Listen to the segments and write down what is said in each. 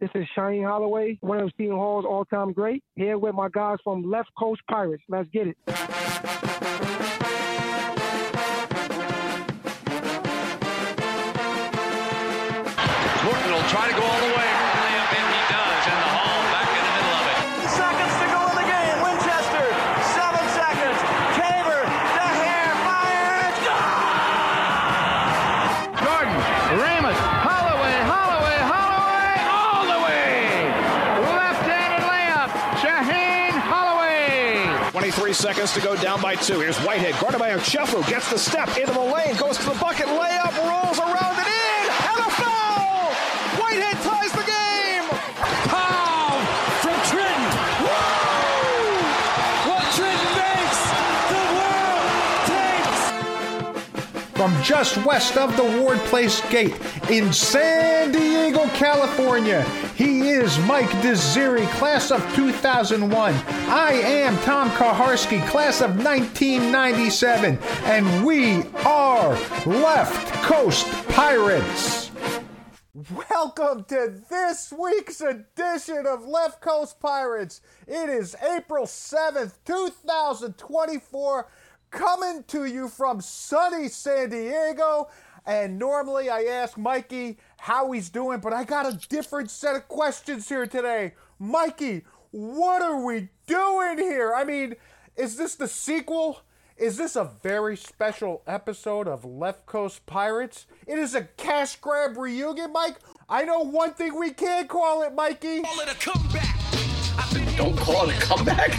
This is Shaheen Holloway, one of Stephen Hall's all-time great, here with my guys from Left Coast Pirates. Let's get it. Jordan will try to go all the way. Layup in, he does, and the Hall back in the middle of it. Seconds to go in the game. Winchester, 7 seconds. Caver, the hair, fires. Jordan, Ramos, Holloway, all the way. Left-handed layup, Shaheen Holloway. 23 seconds to go, down by 2. Here's Whitehead, guarded by Ochefu, gets the step into the lane, goes to the bucket, layup, rolls around and in, and a foul! Whitehead ties the game! Pow! From Trenton. Woo! What Trenton makes, the world takes. From just west of the Ward Place Gate in San Diego, California, he is Mike Desiri, class of 2001. I am Tom Kaharski, class of 1997. And we are Left Coast Pirates. Welcome to this week's edition of Left Coast Pirates. It is April 7th, 2024, coming to you from sunny San Diego. And normally I ask Mikey how he's doing, but I got a different set of questions here today. Mikey, what are we doing here? I mean, is this the sequel? Is this a very special episode of Left Coast Pirates? It is a cash grab reunion, Mike. I know one thing we can call it, Mikey. Call it a comeback. Don't call it a comeback.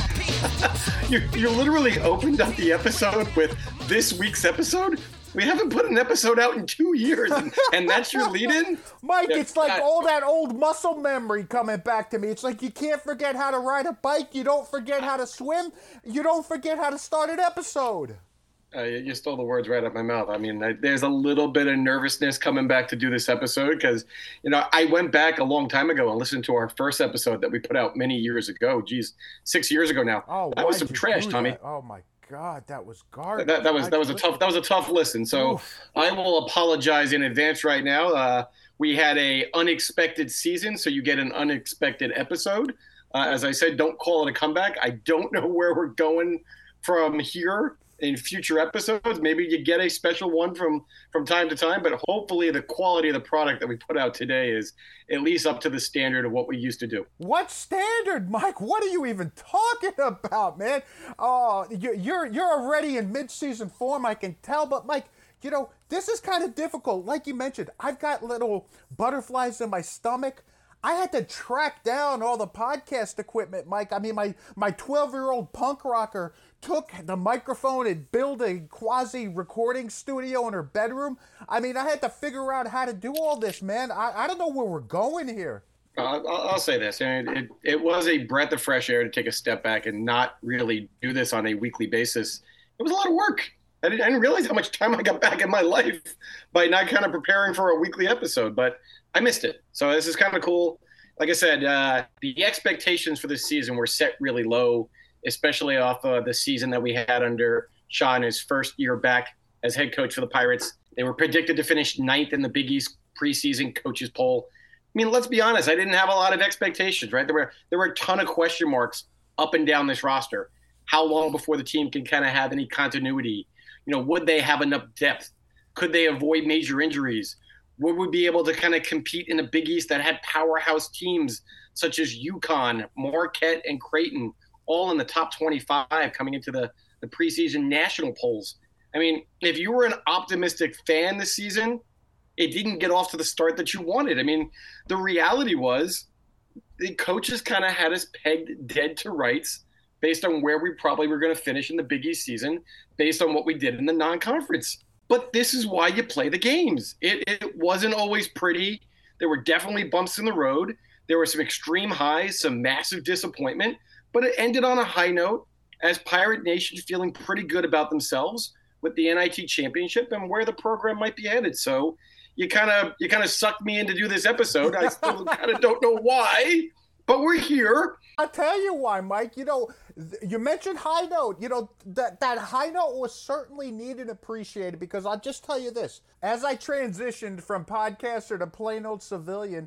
you literally opened up the episode with this week's episode. We haven't put an episode out in 2 years, and that's your lead-in? Mike, it's like all that old muscle memory coming back to me. It's like you can't forget how to ride a bike, you don't forget how to swim, you don't forget how to start an episode. You stole the words right out of my mouth. I mean, there's a little bit of nervousness coming back to do this episode because, I went back a long time ago and listened to our first episode that we put out many years ago. Geez, 6 years ago now. Oh, that was some trash, Tommy. That? Oh my God, that was garbage. That was a tough listen. So I will apologize in advance right now. We had a unexpected season, so you get an unexpected episode. As I said, don't call it a comeback. I don't know where we're going from here in future episodes. Maybe you get a special one from time to time, but hopefully the quality of the product that we put out today is at least up to the standard of what we used to do. What standard, Mike? What are you even talking about, man? Oh, you're already in mid-season form, I can tell, but Mike, this is kind of difficult. Like you mentioned, I've got little butterflies in my stomach. I had to track down all the podcast equipment, Mike. I mean, my 12-year-old punk rocker took the microphone and built a quasi-recording studio in her bedroom. I mean, I had to figure out how to do all this, man. I don't know where we're going here. I'll say this. It was a breath of fresh air to take a step back and not really do this on a weekly basis. It was a lot of work. I didn't realize how much time I got back in my life by not kind of preparing for a weekly episode, but I missed it. So this is kind of cool. Like I said, the expectations for this season were set really low, especially off the season that we had under Sean, his first year back as head coach for the Pirates. They were predicted to finish 9th in the Big East preseason coaches poll. I mean, let's be honest. I didn't have a lot of expectations, right? There were a ton of question marks up and down this roster. How long before the team can kind of have any continuity? Would they have enough depth? Could they avoid major injuries? Would we be able to kind of compete in the Big East that had powerhouse teams such as UConn, Marquette, and Creighton, all in the top 25 coming into the preseason national polls? I mean, if you were an optimistic fan this season, it didn't get off to the start that you wanted. I mean, the reality was the coaches kind of had us pegged dead to rights based on where we probably were going to finish in the Big East season, based on what we did in the non-conference. But this is why you play the games. It wasn't always pretty. There were definitely bumps in the road. There were some extreme highs, some massive disappointment, but it ended on a high note as Pirate Nation feeling pretty good about themselves with the NIT championship and where the program might be headed. So you kind of sucked me in to do this episode. I still kind of don't know why, but we're here. I'll tell you why, Mike. You mentioned high note. That high note was certainly needed and appreciated, because I'll just tell you this. As I transitioned from podcaster to plain old civilian,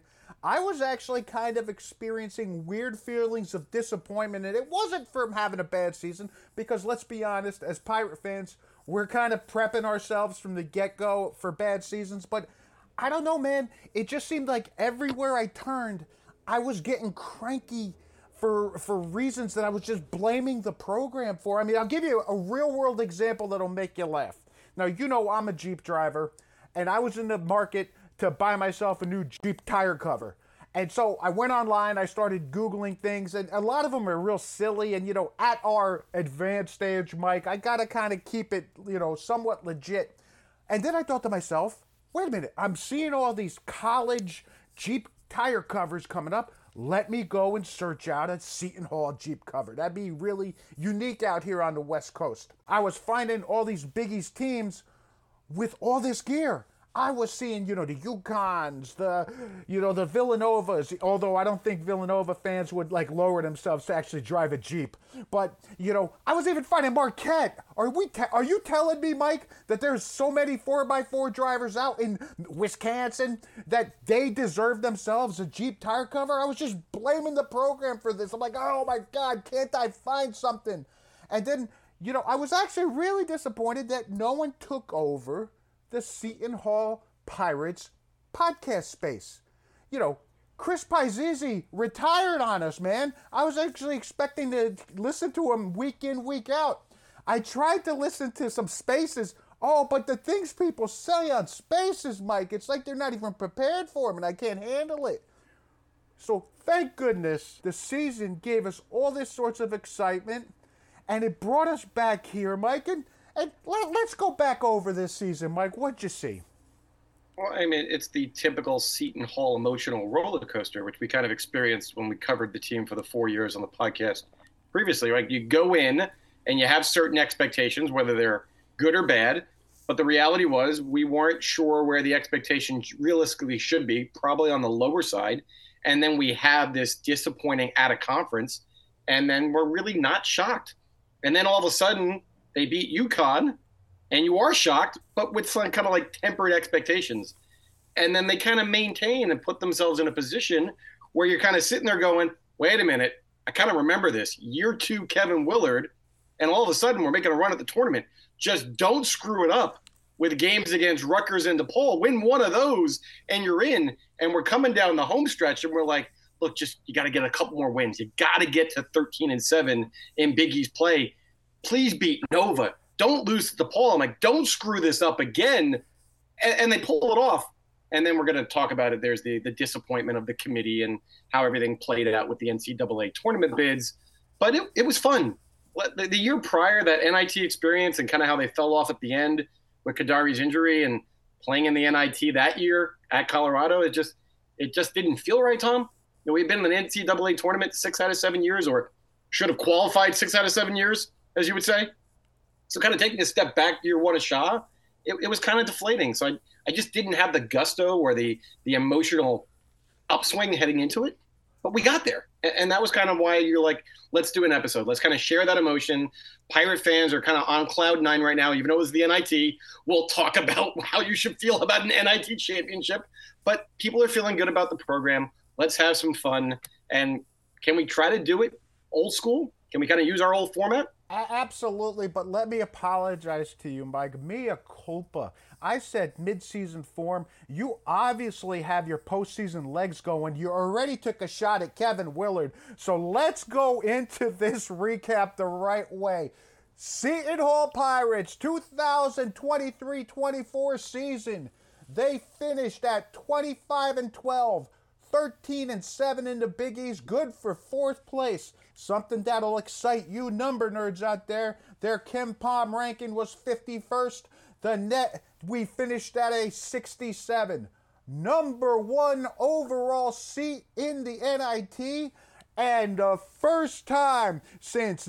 I was actually kind of experiencing weird feelings of disappointment, and it wasn't from having a bad season, because let's be honest, as Pirate fans, we're kind of prepping ourselves from the get-go for bad seasons, but I don't know, man. It just seemed like everywhere I turned, I was getting cranky for reasons that I was just blaming the program for. I mean, I'll give you a real-world example that'll make you laugh. Now, you know I'm a Jeep driver, and I was in the market to buy myself a new Jeep tire cover. And so I went online, I started Googling things, and a lot of them are real silly. And, at our advanced stage, Mike, I got to kind of keep it, somewhat legit. And then I thought to myself, wait a minute, I'm seeing all these college Jeep tire covers coming up. Let me go and search out a Seton Hall Jeep cover. That'd be really unique out here on the West Coast. I was finding all these Big East teams with all this gear. I was seeing, the UConns, the Villanovas, although I don't think Villanova fans would lower themselves to actually drive a Jeep. But, I was even finding Marquette. Are you telling me, Mike, that there's so many 4x4 drivers out in Wisconsin that they deserve themselves a Jeep tire cover? I was just blaming the program for this. I'm like, oh my God, can't I find something? And then, I was actually really disappointed that no one took over the Seton Hall Pirates podcast space. Chris Paizzi retired on us, man. I was actually expecting to listen to him week in, week out. I tried to listen to some spaces. Oh, but the things people say on spaces, Mike, it's like they're not even prepared for them, and I can't handle it. So thank goodness the season gave us all this sorts of excitement, and it brought us back here, Mike, and let's go back over this season, Mike. What'd you see? Well, I mean, it's the typical Seton Hall emotional roller coaster, which we kind of experienced when we covered the team for the 4 years on the podcast previously, right? You go in and you have certain expectations, whether they're good or bad. But the reality was we weren't sure where the expectations realistically should be, probably on the lower side. And then we have this disappointing out of conference, and then we're really not shocked. And then all of a sudden, they beat UConn, and you are shocked, but with some kind of tempered expectations. And then they kind of maintain and put themselves in a position where you're kind of sitting there going, wait a minute, I kind of remember this. Year 2 Kevin Willard, and all of a sudden we're making a run at the tournament. Just don't screw it up with games against Rutgers and DePaul. Win one of those, and you're in. And we're coming down the home stretch, and we're like, look, you got to get a couple more wins. You got to get to 13-7 in Big East play. Please beat Nova. Don't lose to DePaul. I'm like, don't screw this up again. And they pull it off. And then we're going to talk about it. There's the disappointment of the committee and how everything played out with the NCAA tournament bids. But it was fun. The year prior, that NIT experience and kind of how they fell off at the end with Kadari's injury and playing in the NIT that year at Colorado, it just didn't feel right, Tom. We've been in the NCAA tournament 6 out of 7 years, or should have qualified 6 out of 7 years, as you would say. So kind of taking a step back year one of Shaw, it was kind of deflating. So I just didn't have the gusto or the emotional upswing heading into it. But we got there. And that was kind of why you're like, let's do an episode. Let's kind of share that emotion. Pirate fans are kind of on cloud nine right now, even though it was the NIT. We'll talk about how you should feel about an NIT championship. But people are feeling good about the program. Let's have some fun. And can we try to do it old school? Can we kind of use our old format? Absolutely, but let me apologize to you, Mike. Mea culpa. I said mid-season form. You obviously have your postseason legs going. You already took a shot at Kevin Willard. So let's go into this recap the right way. Seton Hall Pirates 2023-24 season. They finished at 25-12. 13-7 in the Big East, good for 4th place. Something that'll excite you number nerds out there. Their KenPom ranking was 51st. The net, we finished at a 67. Number 1 overall seat in the NIT, and the first time since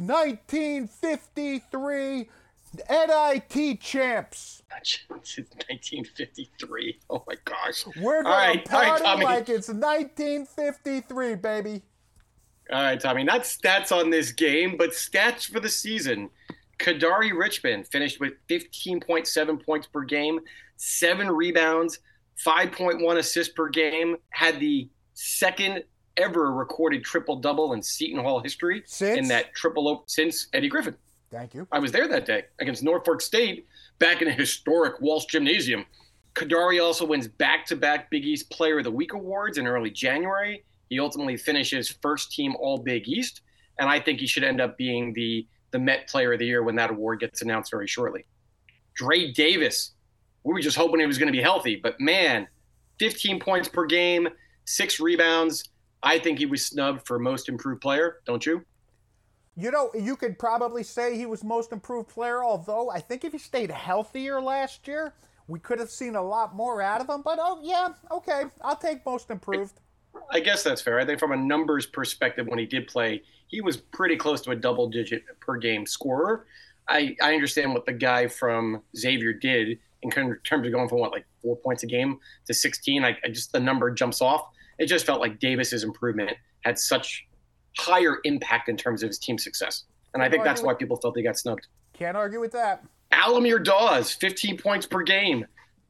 1953, NIT champs. Since 1953. Oh my gosh. We're going to party like it's 1953, baby. All right, Tommy. Not stats on this game, but stats for the season. Kadari Richmond finished with 15.7 points per game, 7 rebounds, 5.1 assists per game, had the second ever recorded triple-double in Seton Hall history in that since Eddie Griffin. Thank you. I was there that day against Norfolk State back in a historic Walsh Gymnasium. Kadary also wins back-to-back Big East Player of the Week awards in early January. He ultimately finishes first-team All-Big East, and I think he should end up being the Met Player of the Year when that award gets announced very shortly. Dre Davis, we were just hoping he was going to be healthy, but man, 15 points per game, 6 rebounds. I think he was snubbed for Most Improved Player, don't you? You know, you could probably say he was Most Improved Player, although I think if he stayed healthier last year, we could have seen a lot more out of him. But, oh, yeah, okay, I'll take Most Improved. I guess that's fair. I think from a numbers perspective, when he did play, he was pretty close to a double-digit per-game scorer. I understand what the guy from Xavier did in terms of going from, 4 points a game to 16. I just the number jumps off. It just felt like Davis's improvement had such higher impact in terms of his team success. And I think that's why people felt he got snubbed. Can't argue with that. Alamir Dawes, 15 points per game,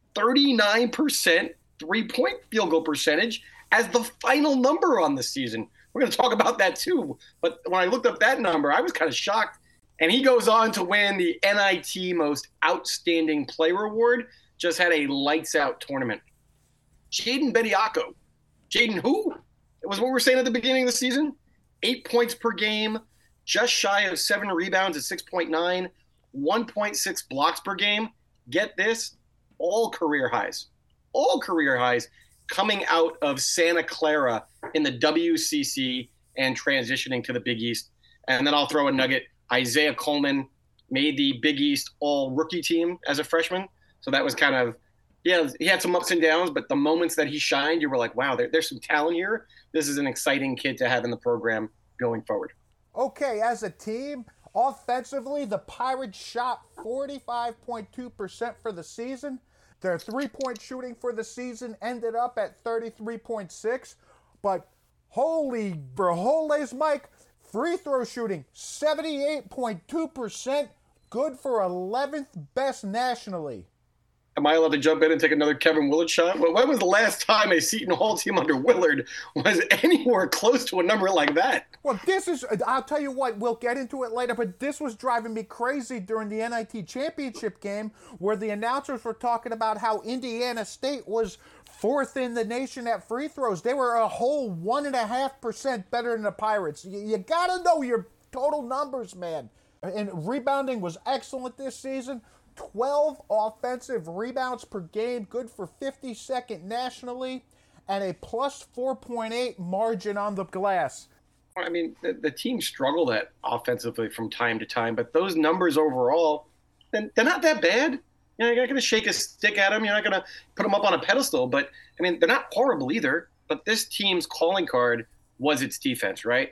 39% three-point field goal percentage as the final number on the season. We're going to talk about that too. But when I looked up that number, I was kind of shocked. And he goes on to win the NIT Most Outstanding Player Award. Just had a lights-out tournament. Jaden Bediako. Jaden who? It was what we were saying at the beginning of the season. 8 points per game, just shy of 7 rebounds at 6.9, 1.6 blocks per game. Get this, all career highs. All career highs coming out of Santa Clara in the WCC and transitioning to the Big East. And then I'll throw a nugget. Isaiah Coleman made the Big East all-rookie team as a freshman. So that was kind of, he had some ups and downs, but the moments that he shined, you were like, wow, there's some talent here. This is an exciting kid to have in the program going forward. Okay, as a team, offensively, the Pirates shot 45.2% for the season. Their three-point shooting for the season ended up at 33.6%. But holy brijoles, Mike, free throw shooting, 78.2%, good for 11th best nationally. Am I allowed to jump in and take another Kevin Willard shot? Well, when was the last time a Seton Hall team under Willard was anywhere close to a number like that? Well, I'll tell you what, we'll get into it later, but this was driving me crazy during the NIT championship game where the announcers were talking about how Indiana State was 4th in the nation at free throws. They were a whole 1.5% better than the Pirates. You got to know your total numbers, man. And rebounding was excellent this season. 12 offensive rebounds per game, good for 52nd nationally, and a plus 4.8 margin on the glass. I mean, the team struggled at offensively from time to time, but those numbers overall, they're not that bad. You're not going to shake a stick at them. You're not going to put them up on a pedestal, but, I mean, they're not horrible either. But this team's calling card was its defense, right?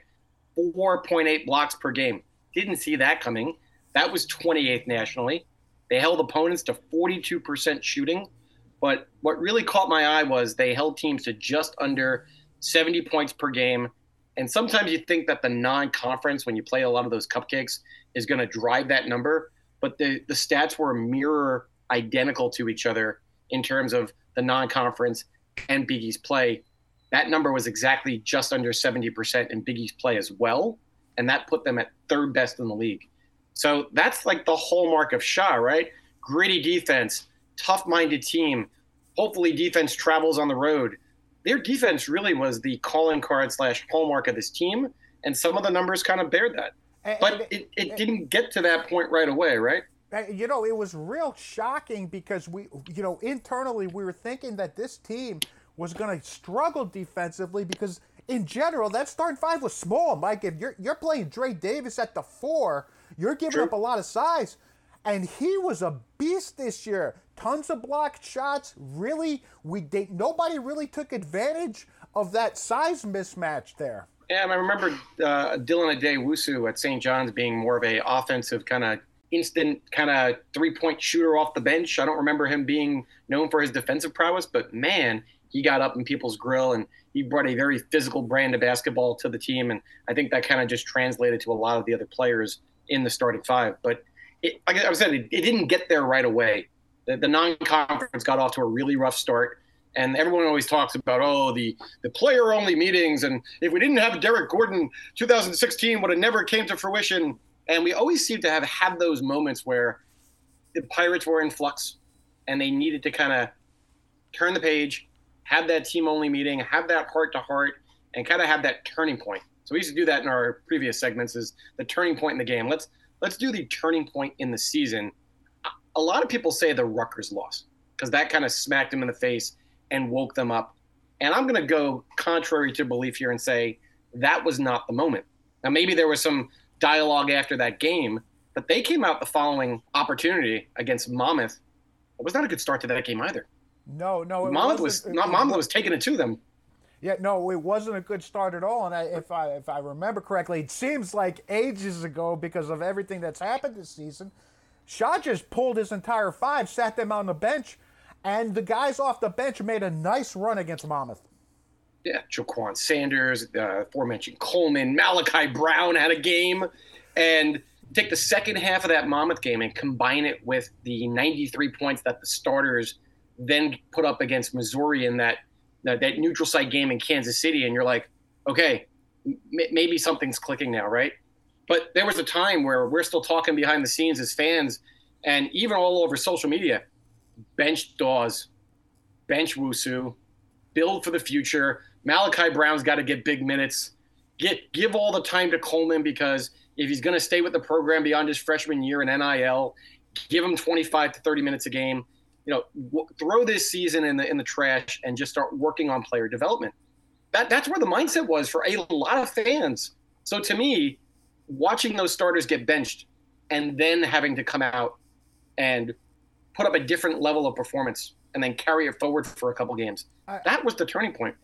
4.8 blocks per game. Didn't see that coming. That was 28th nationally. They held opponents to 42% shooting, but what really caught my eye was they held teams to just under 70 points per game. And sometimes you think that the non-conference, when you play a lot of those cupcakes, is going to drive that number. But the stats were mirror identical to each other in terms of the non-conference and Big East play. That number was exactly just under 70% in Big East play as well, and that put them at 3rd best in the league. So that's like the hallmark of Shaw, right? Gritty defense, tough-minded team. Hopefully defense travels on the road. Their defense really was the calling card / hallmark of this team, and some of the numbers kind of bear that. But it didn't get to that point right away, right? You know, it was real shocking because internally we were thinking that this team was going to struggle defensively because in general, that starting five was small, Mike. If you're playing Dre Davis at the 4, you're giving up a lot of size. And he was a beast this year. Tons of blocked shots. Really, nobody really took advantage of that size mismatch there. Yeah, and I remember Dylan Adewusu at St. John's being more of a offensive kind of instant kind of three-point shooter off the bench. I don't remember him being known for his defensive prowess, but man, he got up in people's grill and he brought a very physical brand of basketball to the team. And I think that kind of just translated to a lot of the other players in the starting five. But like I said, it didn't get there right away. The non-conference got off to a really rough start. And everyone always talks about, the player-only meetings. And if we didn't have Derek Gordon, 2016 would have never came to fruition. And we always seem to have had those moments where the Pirates were in flux and they needed to kind of turn the page, have that team-only meeting, have that heart-to-heart, and kind of have that turning point. So we used to do that in our previous segments, is the turning point in the game. Let's do the turning point in the season. A lot of people say the Rutgers loss because that kind of smacked them in the face and woke them up. And I'm going to go contrary to belief here and say that was not the moment. Now, maybe there was some dialogue after that game, but they came out the following opportunity against Monmouth. It was not a good start to that game either. No. Monmouth was taking it to them. Yeah, no, it wasn't a good start at all. And if I remember correctly, it seems like ages ago because of everything that's happened this season. Shaw just pulled his entire 5, sat them on the bench, and the guys off the bench made a nice run against Monmouth. Yeah, Jaquan Sanders, aforementioned Coleman, Malachi Brown had a game. And take the second half of that Monmouth game and combine it with the 93 points that the starters then put up against Missouri in that neutral site game in Kansas City, and you're like, okay, maybe something's clicking now, right? But there was a time where we're still talking behind the scenes as fans, and even all over social media, bench Dawes, bench Wusu, build for the future. Malachi Brown's got to get big minutes. Give all the time to Coleman, because if he's going to stay with the program beyond his freshman year in NIL, give him 25 to 30 minutes a game. Throw this season in the trash and just start working on player development. That's where the mindset was for a lot of fans. So to me, watching those starters get benched and then having to come out and put up a different level of performance and then carry it forward for a couple games, that was the turning point.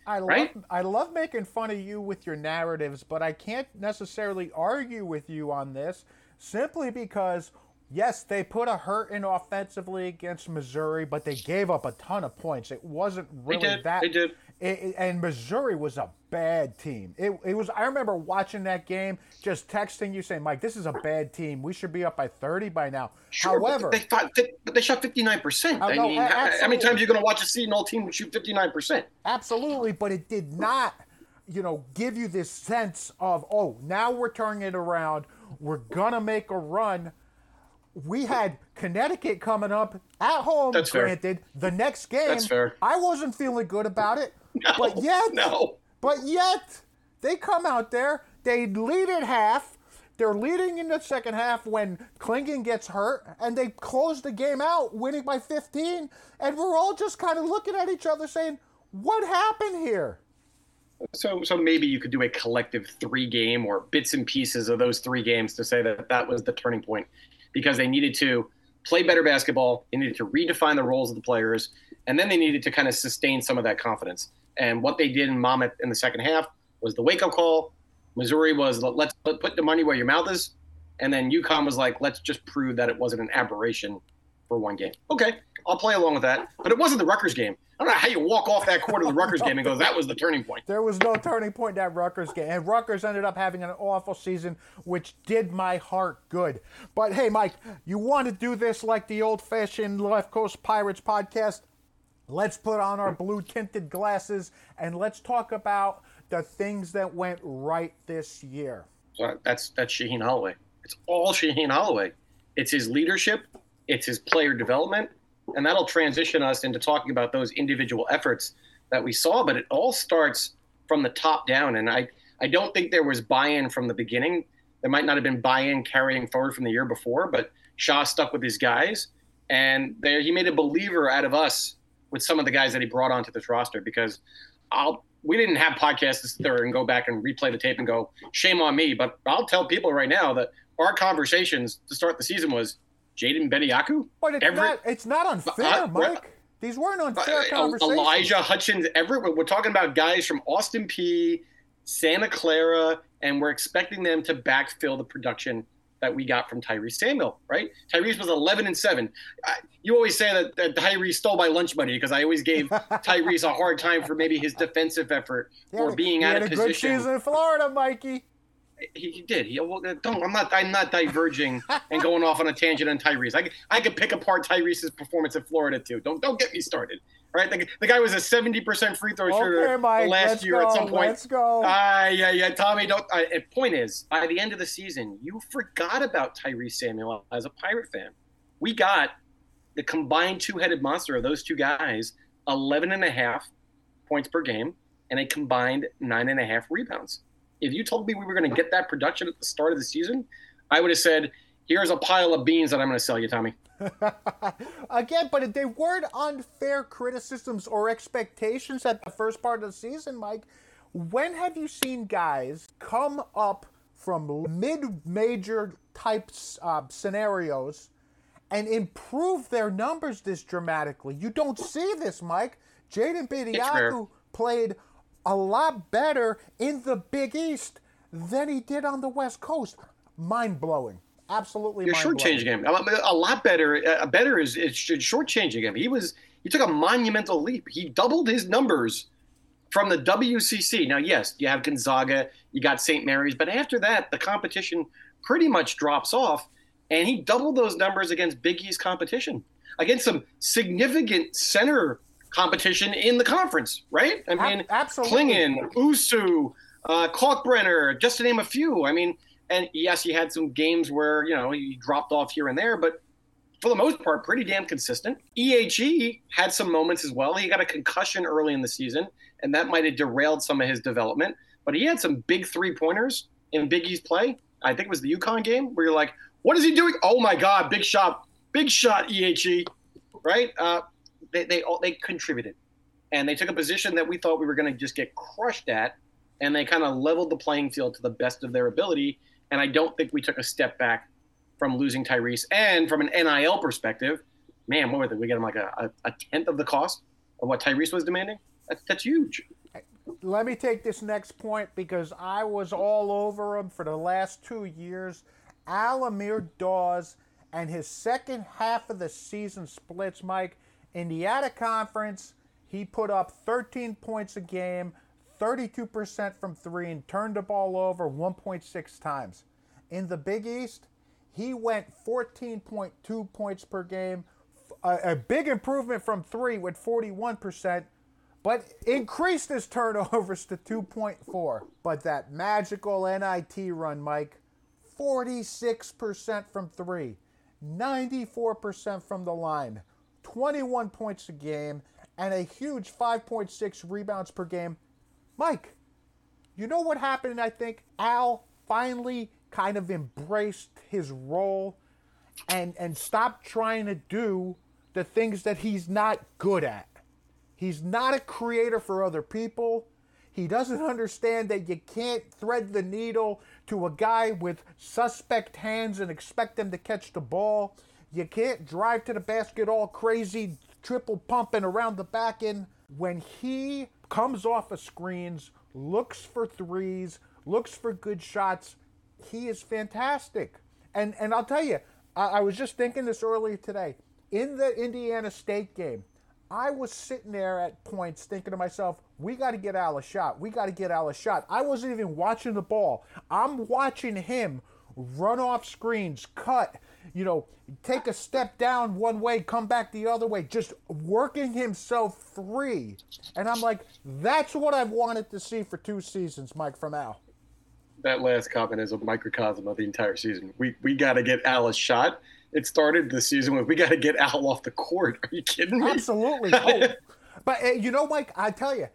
I love making fun of you with your narratives, but I can't necessarily argue with you on this simply because – yes, they put a hurt in offensively against Missouri, but they gave up a ton of points. It wasn't really that. They did. And Missouri was a bad team. It was. I remember watching that game, just texting you saying, "Mike, this is a bad team. We should be up by 30 by now." Sure, however, but they shot 59%. I mean, how many times are you going to watch a Seton team shoot 59%? Absolutely, but it did not, give you this sense of, now we're turning it around. We're gonna make a run. We had Connecticut coming up at home, That's granted. Fair. The next game, That's fair. I wasn't feeling good about it. No, But yet, they come out there, they lead at half. They're leading in the second half when Klingon gets hurt, and they close the game out, winning by 15. And we're all just kind of looking at each other saying, what happened here? So maybe you could do a collective 3-game or bits and pieces of those 3 games to say that was the turning point. Because they needed to play better basketball, they needed to redefine the roles of the players, and then they needed to kind of sustain some of that confidence. And what they did in Monmouth in the second half was the wake-up call. Missouri was, let's put the money where your mouth is. And then UConn was like, let's just prove that it wasn't an aberration for one game. Okay, I'll play along with that. But it wasn't the Rutgers game. I don't know how you walk off that court of the Rutgers game and go, that was the turning point. There was no turning point in that Rutgers game. And Rutgers ended up having an awful season, which did my heart good. But hey, Mike, you want to do this like the old-fashioned Left Coast Pirates podcast? Let's put on our blue-tinted glasses and let's talk about the things that went right this year. So that's Shaheen Holloway. It's all Shaheen Holloway. It's his leadership. It's his player development. And that'll transition us into talking about those individual efforts that we saw. But it all starts from the top down. And I don't think there was buy-in from the beginning. There might not have been buy-in carrying forward from the year before, but Shaw stuck with his guys. And he made a believer out of us with some of the guys that he brought onto this roster, because we didn't have podcasts to sit there and go back and replay the tape and go, shame on me. But I'll tell people right now that our conversations to start the season was Jaden Bediaku. But it's not unfair, Mike. These weren't unfair conversations. Elijah Hutchins, Everett. We're talking about guys from Austin Peay, Santa Clara, and we're expecting them to backfill the production that we got from Tyrese Samuel, right? Tyrese was 11-7. You always say that Tyrese stole my lunch money because I always gave Tyrese a hard time for maybe his defensive effort or being out of position. He had a good season in Florida, Mikey. He did. I'm not diverging and going off on a tangent on Tyrese. I could pick apart Tyrese's performance in Florida too. Don't get me started. right? The guy was a 70% free throw shooter Mike, last year at some point. Let's go. Yeah, Tommy. Point is, by the end of the season, you forgot about Tyrese Samuel as a Pirate fan. We got the combined two-headed monster of those two guys, 11.5 points per game and a combined 9.5 rebounds. If you told me we were going to get that production at the start of the season, I would have said, here's a pile of beans that I'm going to sell you, Tommy. Again, but they weren't unfair criticisms or expectations at the first part of the season, Mike. When have you seen guys come up from mid-major types scenarios and improve their numbers this dramatically? You don't see this, Mike. Jaden Bediaku played a lot better in the Big East than he did on the West Coast. Mind-blowing. Absolutely mind-blowing. Shortchanging him. A lot better. Better is shortchanging him. He took a monumental leap. He doubled his numbers from the WCC. Now, yes, you have Gonzaga, you got St. Mary's, but after that, the competition pretty much drops off, and he doubled those numbers against Big East competition, against some significant center competition in the conference, right? I mean, absolutely. Klingon, Usu, Kalkbrenner, just to name a few. I mean, and yes, he had some games where, he dropped off here and there, but for the most part, pretty damn consistent. EHE had some moments as well. He got a concussion early in the season, and that might have derailed some of his development. But he had some big three-pointers in Big East play. I think it was the UConn game where you're like, what is he doing? Oh, my God, big shot, EHE, right? They contributed. And they took a position that we thought we were going to just get crushed at, and they kind of leveled the playing field to the best of their ability. And I don't think we took a step back from losing Tyrese. And from an NIL perspective, man, what was it? We got him like a tenth of the cost of what Tyrese was demanding? That's huge. Let me take this next point because I was all over him for the last 2 years. Al-Amir Dawes and his second half of the season splits, Mike. In the out-of-conference, he put up 13 points a game, 32% from three, and turned the ball over 1.6 times. In the Big East, he went 14.2 points per game, a big improvement from three with 41%, but increased his turnovers to 2.4. But that magical NIT run, Mike, 46% from three, 94% from the line, 21 points a game, and a huge 5.6 rebounds per game. Mike, you know what happened? I think Al finally kind of embraced his role and stopped trying to do the things that he's not good at. He's not a creator for other people. He doesn't understand that you can't thread the needle to a guy with suspect hands and expect them to catch the ball. You can't drive to the basket all crazy, triple pumping around the back end. When he comes off of screens, looks for threes, looks for good shots, he is fantastic. And I'll tell you, I was just thinking this earlier today. In the Indiana State game, I was sitting there at points thinking to myself, we got to get Al a shot. We got to get Al a shot. I wasn't even watching the ball. I'm watching him run off screens, cut, take a step down one way, come back the other way, just working himself free. And I'm like, that's what I've wanted to see for 2 seasons, Mike, from Al. That last comment is a microcosm of the entire season. We got to get Al a shot. It started the season with, we got to get Al off the court. Are you kidding me? Absolutely. But, Mike, I tell you,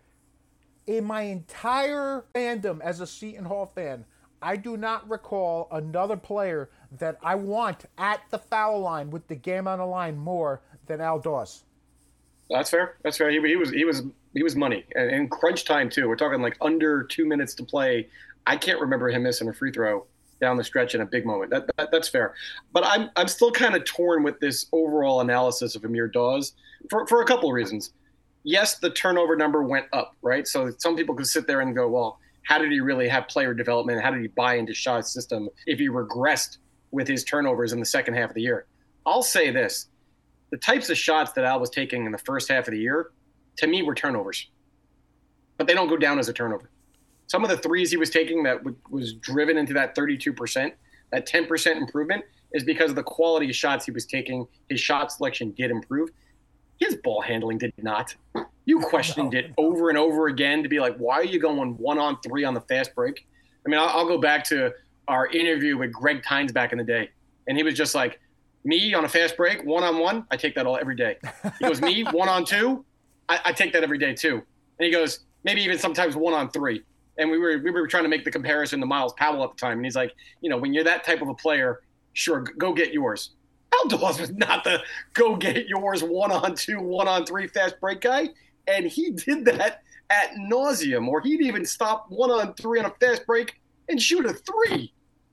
in my entire fandom as a Seton Hall fan, I do not recall another player that I want at the foul line with the game on the line more than Al Dawes. That's fair. He was money, and in crunch time too. We're talking like under 2 minutes to play. I can't remember him missing a free throw down the stretch in a big moment. That's fair. But I'm still kind of torn with this overall analysis of Amir Dawes for a couple of reasons. Yes, the turnover number went up, right? So some people could sit there and go, well, how did he really have player development? How did he buy into Shaw's system if he regressed with his turnovers in the second half of the year? I'll say this. The types of shots that Al was taking in the first half of the year, to me, were turnovers. But they don't go down as a turnover. Some of the threes he was taking that was driven into that 32%, that 10% improvement, is because of the quality of shots he was taking. His shot selection did improve. His ball handling did not. You questioned it over and over again to be like, why are you going 1-on-3 on the fast break? I mean, I'll go back to our interview with Greg Tynes back in the day. And he was just like, me on a fast break, 1-on-1, I take that every day. He goes, me, 1-on-2, I take that every day too. And he goes, maybe even sometimes 1-on-3. And we were trying to make the comparison to Miles Powell at the time. And he's like, when you're that type of a player, sure, go get yours. Al Dawes was not the go get yours 1-on-2, 1-on-3 fast break guy. And he did that ad nauseum, or he'd even stop 1-on-3 on a fast break and shoot a 3.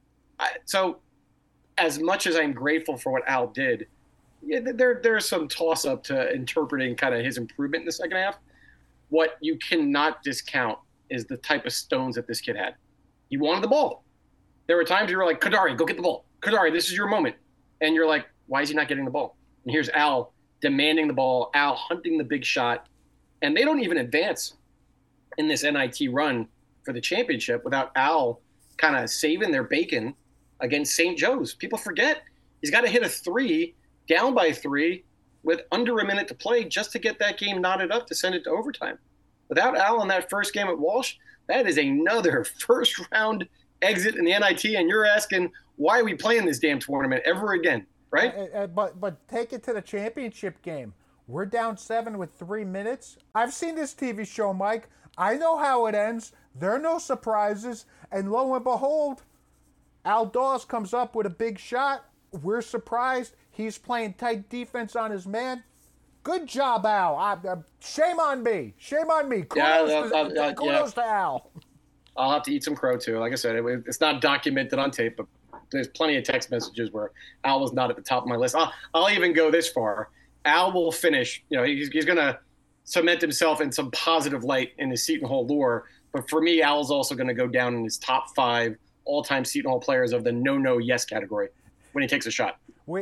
So as much as I'm grateful for what Al did, there's some toss-up to interpreting kind of his improvement in the second half. What you cannot discount is the type of stones that this kid had. He wanted the ball. There were times you were like, Kadari, go get the ball. Kadari, this is your moment. And you're like, why is he not getting the ball? And here's Al demanding the ball, Al hunting the big shot. And they don't even advance in this NIT run for the championship without Al kind of saving their bacon against St. Joe's. People forget he's got to hit a 3, down by 3, with under a minute to play just to get that game knotted up to send it to overtime. Without Al in that first game at Walsh, that is another first-round exit in the NIT, and you're asking, why are we playing this damn tournament ever again, right? But take it to the championship game. We're down 7 with 3 minutes. I've seen this TV show, Mike. I know how it ends. There are no surprises. And lo and behold, Al Dawes comes up with a big shot. We're surprised. He's playing tight defense on his man. Good job, Al. Shame on me. Shame on me. Kudos to Al. I'll have to eat some crow, too. Like I said, it's not documented on tape, but there's plenty of text messages where Al was not at the top of my list. I'll even go this far. Al will finish. He's going to cement himself in some positive light in his Seton Hall lore. But for me, Al's also going to go down in his top 5 all-time Seton Hall players of the no-yes category when he takes a shot.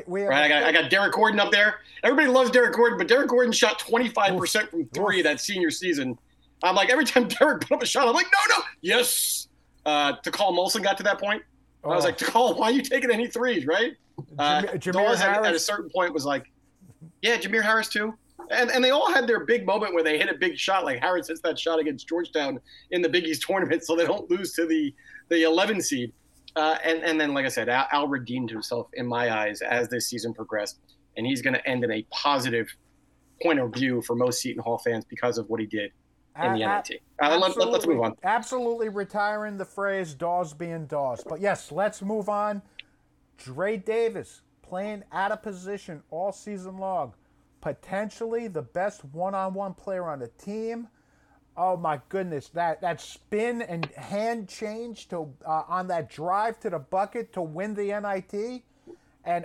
I got Derek Gordon up there. Everybody loves Derek Gordon, but Derek Gordon shot 25% from 3 that senior season. I'm like, every time Derek put up a shot, I'm like, no, yes. Takal Molson got to that point. I was like, Takal, why are you taking any threes, right? Jameer Harris at a certain point was like, yeah, Jameer Harris too. And they all had their big moment where they hit a big shot, like Harris hits that shot against Georgetown in the Big East tournament so they don't lose to the 11 seed. And then, like I said, Al redeemed himself in my eyes as this season progressed, and he's going to end in a positive point of view for most Seton Hall fans because of what he did in the NIT. Let's move on. Absolutely retiring the phrase Dawes being Dawes. But yes, let's move on. Dre Davis playing out of position all season long. Potentially the best one-on-one player on the team. Oh my goodness, that spin and hand change to on that drive to the bucket to win the NIT, and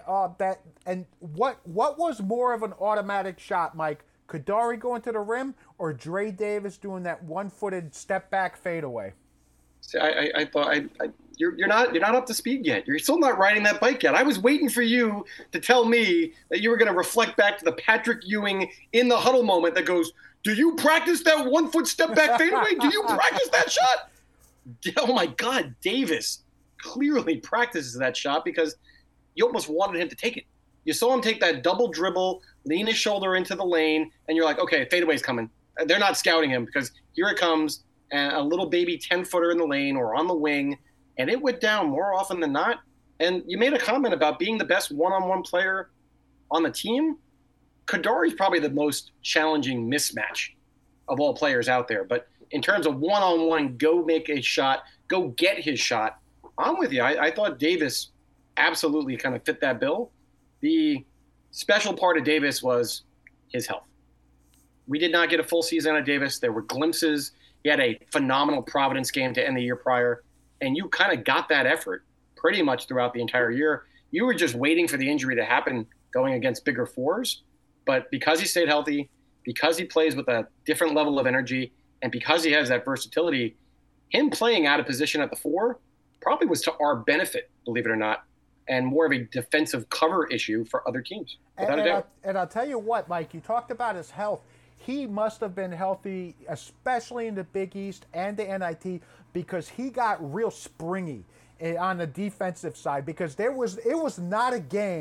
what was more of an automatic shot, Mike? Kadari going to the rim or Dre Davis doing that one-footed step back fadeaway? See, I thought you're not up to speed yet. You're still not riding that bike yet. I was waiting for you to tell me that you were going to reflect back to the Patrick Ewing in the huddle moment that goes, do you practice that 1-foot step back fadeaway? Do you practice that shot? Oh my God, Davis clearly practices that shot because you almost wanted him to take it. You saw him take that double dribble, lean his shoulder into the lane, and you're like, okay, fadeaway's coming. They're not scouting him because here it comes, and a little baby 10-footer in the lane or on the wing, and it went down more often than not. And you made a comment about being the best one-on-one player on the team. Kadari's probably the most challenging mismatch of all players out there. But in terms of one-on-one, go make a shot, go get his shot, I'm with you. I thought Davis absolutely kind of fit that bill. The special part of Davis was his health. We did not get a full season out of Davis. There were glimpses. He had a phenomenal Providence game to end the year prior, and you kind of got that effort pretty much throughout the entire year. You were just waiting for the injury to happen going against bigger fours. But because he stayed healthy, because he plays with a different level of energy, and because he has that versatility, him playing out of position at the 4 probably was to our benefit, believe it or not, and more of a defensive cover issue for other teams, without a doubt. And I'll tell you what, Mike, you talked about his health. He must have been healthy, especially in the Big East and the NIT, because he got real springy on the defensive side, because it was not a game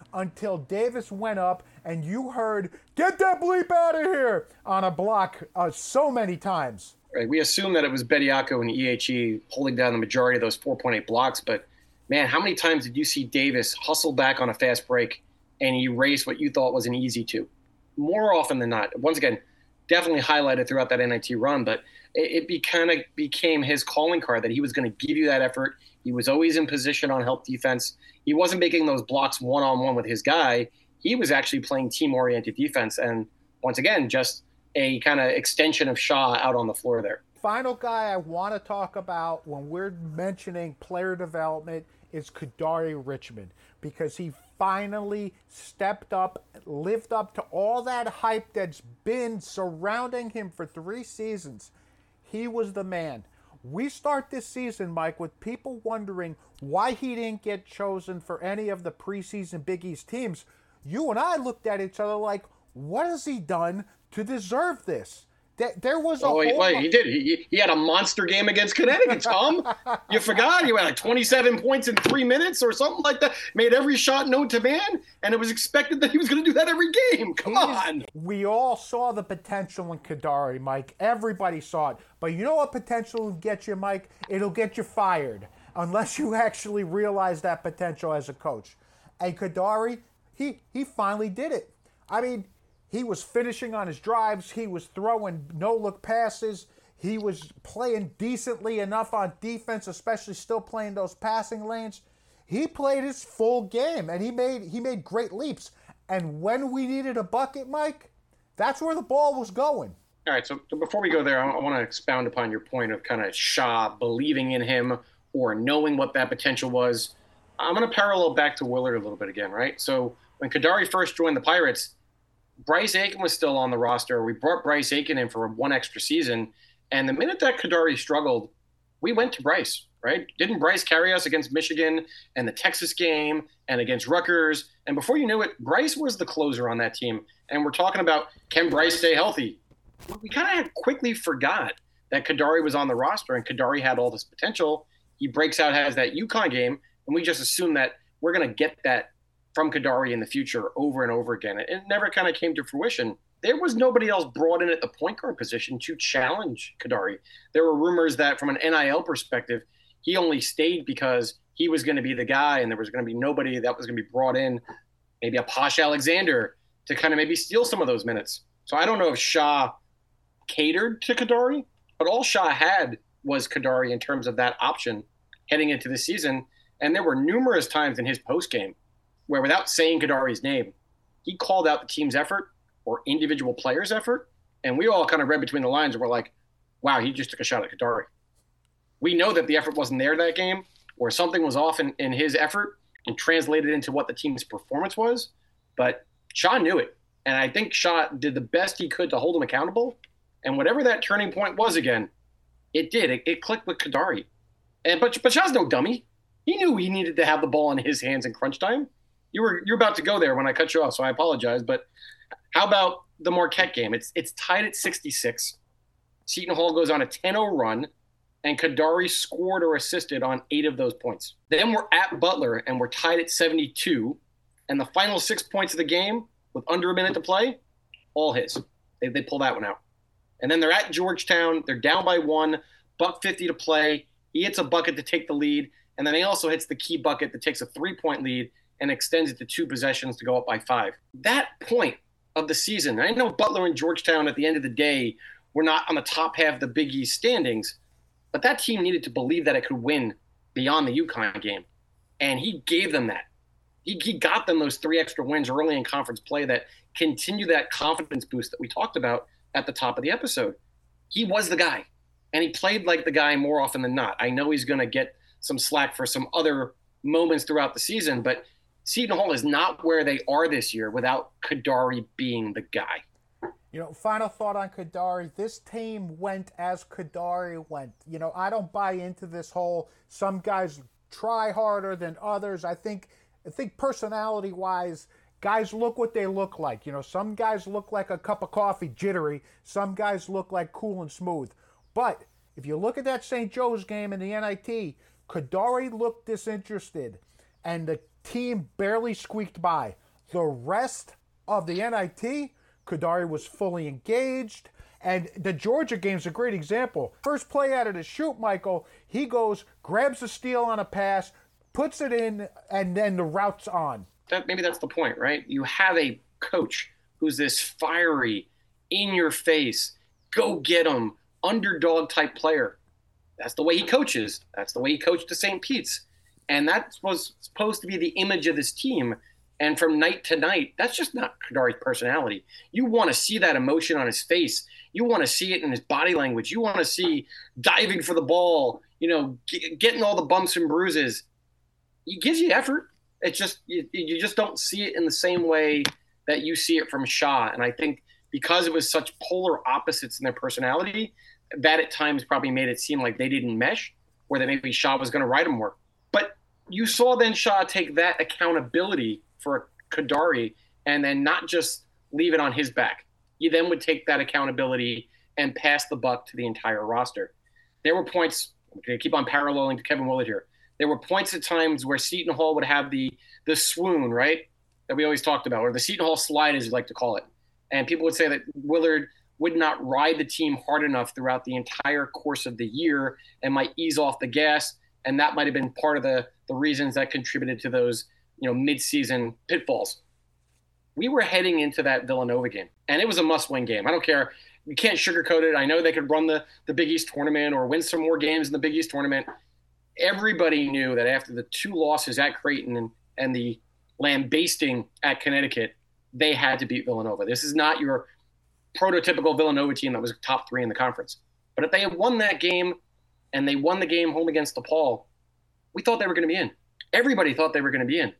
until Davis went up and you heard, "Get that bleep out of here," on a block so many times. Right. We assume that it was Bediako and EHE holding down the majority of those 4.8 blocks, but man, how many times did you see Davis hustle back on a fast break and erase what you thought was an easy two? More often than not. Once again, definitely highlighted throughout that NIT run, but it kind of became his calling card that he was going to give you that effort. He was always in position on help defense. He wasn't making those blocks one-on-one with his guy. He was actually playing team-oriented defense. And once again, just a kind of extension of Shaw out on the floor there. Final guy I want to talk about when we're mentioning player development is Kadary Richmond, because he finally stepped up, lived up to all that hype that's been surrounding him for 3 seasons. He was the man. We start this season, Mike, with people wondering why he didn't get chosen for any of the preseason Big East teams. You and I looked at each other like, what has he done to deserve this? There was a he did. He had a monster game against Connecticut, Tom. You forgot? He had like 27 points in 3 minutes or something like that. Made every shot known to man, and it was expected that he was going to do that every game. Come on. We all saw the potential in Kadary, Mike. Everybody saw it. But you know what potential will get you, Mike? It'll get you fired unless you actually realize that potential as a coach. And Kadary, he finally did it. I mean, he was finishing on his drives. He was throwing no-look passes. He was playing decently enough on defense, especially still playing those passing lanes. He played his full game, and he made great leaps. And when we needed a bucket, Mike, that's where the ball was going. All right, so before we go there, I want to expound upon your point of kind of Shaw believing in him or knowing what that potential was. I'm going to parallel back to Willard a little bit again, right? So when Kadary first joined the Pirates, Bryce Aiken was still on the roster. We brought Bryce Aiken in for 1 extra season. And the minute that Kadary struggled, we went to Bryce, right? Didn't Bryce carry us against Michigan and the Texas game and against Rutgers? And before you knew it, Bryce was the closer on that team. And we're talking about, can Bryce stay healthy? We kind of quickly forgot that Kadary was on the roster and Kadary had all this potential. He breaks out, has that UConn game, and we just assume that we're going to get that from Kadary in the future over and over again. It never kind of came to fruition. There was nobody else brought in at the point guard position to challenge Kadary. There were rumors that from an NIL perspective, he only stayed because he was going to be the guy and there was going to be nobody that was going to be brought in, maybe a Posh Alexander, to kind of maybe steal some of those minutes. So I don't know if Shaw catered to Kadary, but all Shaw had was Kadary in terms of that option heading into the season. And there were numerous times in his postgame where, without saying Kadary's name, he called out the team's effort or individual players' effort, and we all kind of read between the lines and we're like, wow, he just took a shot at Kadary. We know that the effort wasn't there that game, or something was off in his effort and translated into what the team's performance was, but Shaw knew it, and I think Shaw did the best he could to hold him accountable, and whatever that turning point was again, it did. It clicked with Kadary. But Shaw's no dummy. He knew he needed to have the ball in his hands in crunch time. You're about to go there when I cut you off, so I apologize. But how about the Marquette game? It's tied at 66. Seton Hall goes on a 10-0 run, and Kadary scored or assisted on 8 of those points. Then we're at Butler, and we're tied at 72. And the final 6 points of the game, with under a minute to play, all his. They pull that one out. And then they're at Georgetown. They're down by 1, $1:50 to play. He hits a bucket to take the lead, and then he also hits the key bucket that takes a 3-point lead and extends it to 2 possessions to go up by 5. That point of the season, I know Butler and Georgetown at the end of the day were not on the top half of the Big East standings, but that team needed to believe that it could win beyond the UConn game. And he gave them that. He got them those 3 extra wins early in conference play that continue that confidence boost that we talked about at the top of the episode. He was the guy, and he played like the guy more often than not. I know he's going to get some slack for some other moments throughout the season, but Seton Hall is not where they are this year without Kadary being the guy. You know, final thought on Kadary. This team went as Kadary went. You know, I don't buy into this whole some guys try harder than others. I think personality-wise, guys look what they look like. You know, some guys look like a cup of coffee, jittery. Some guys look like cool and smooth. But if you look at that St. Joe's game in the NIT, Kadary looked disinterested. and the team barely squeaked by. The rest of the NIT, Kadary was fully engaged. And the Georgia game's a great example. First play out of the shoot, Michael, he goes, grabs the steal on a pass, puts it in, and then the route's on. Maybe that's the point, right? You have a coach who's this fiery, in-your-face, go-get-'em, underdog-type player. That's the way he coaches. That's the way he coached the St. Pete's. And that was supposed to be the image of this team. And from night to night, that's just not Kadary's personality. You want to see that emotion on his face. You want to see it in his body language. You want to see diving for the ball, getting all the bumps and bruises. He gives you effort. It's just you just don't see it in the same way that you see it from Shaw. And I think because it was such polar opposites in their personality, that at times probably made it seem like they didn't mesh, or that maybe Shaw was going to ride him more. But you saw then Shaw take that accountability for Kadary and then not just leave it on his back. He then would take that accountability and pass the buck to the entire roster. There were points, I'm going to keep on paralleling to Kevin Willard here. There were points at times where Seton Hall would have the swoon, right, that we always talked about, or the Seton Hall slide, as you like to call it. And people would say that Willard would not ride the team hard enough throughout the entire course of the year and might ease off the gas. And that might have been part of the reasons that contributed to those, mid-season pitfalls. We were heading into that Villanova game, and it was a must-win game. I don't care. You can't sugarcoat it. I know they could run the Big East tournament or win some more games in the Big East tournament. Everybody knew that after the 2 losses at Creighton and the lambasting at Connecticut, they had to beat Villanova. This is not your prototypical Villanova team that was top 3 in the conference. But if they had won that game and they won the game home against DePaul, we thought they were going to be in. Everybody thought they were going to be in.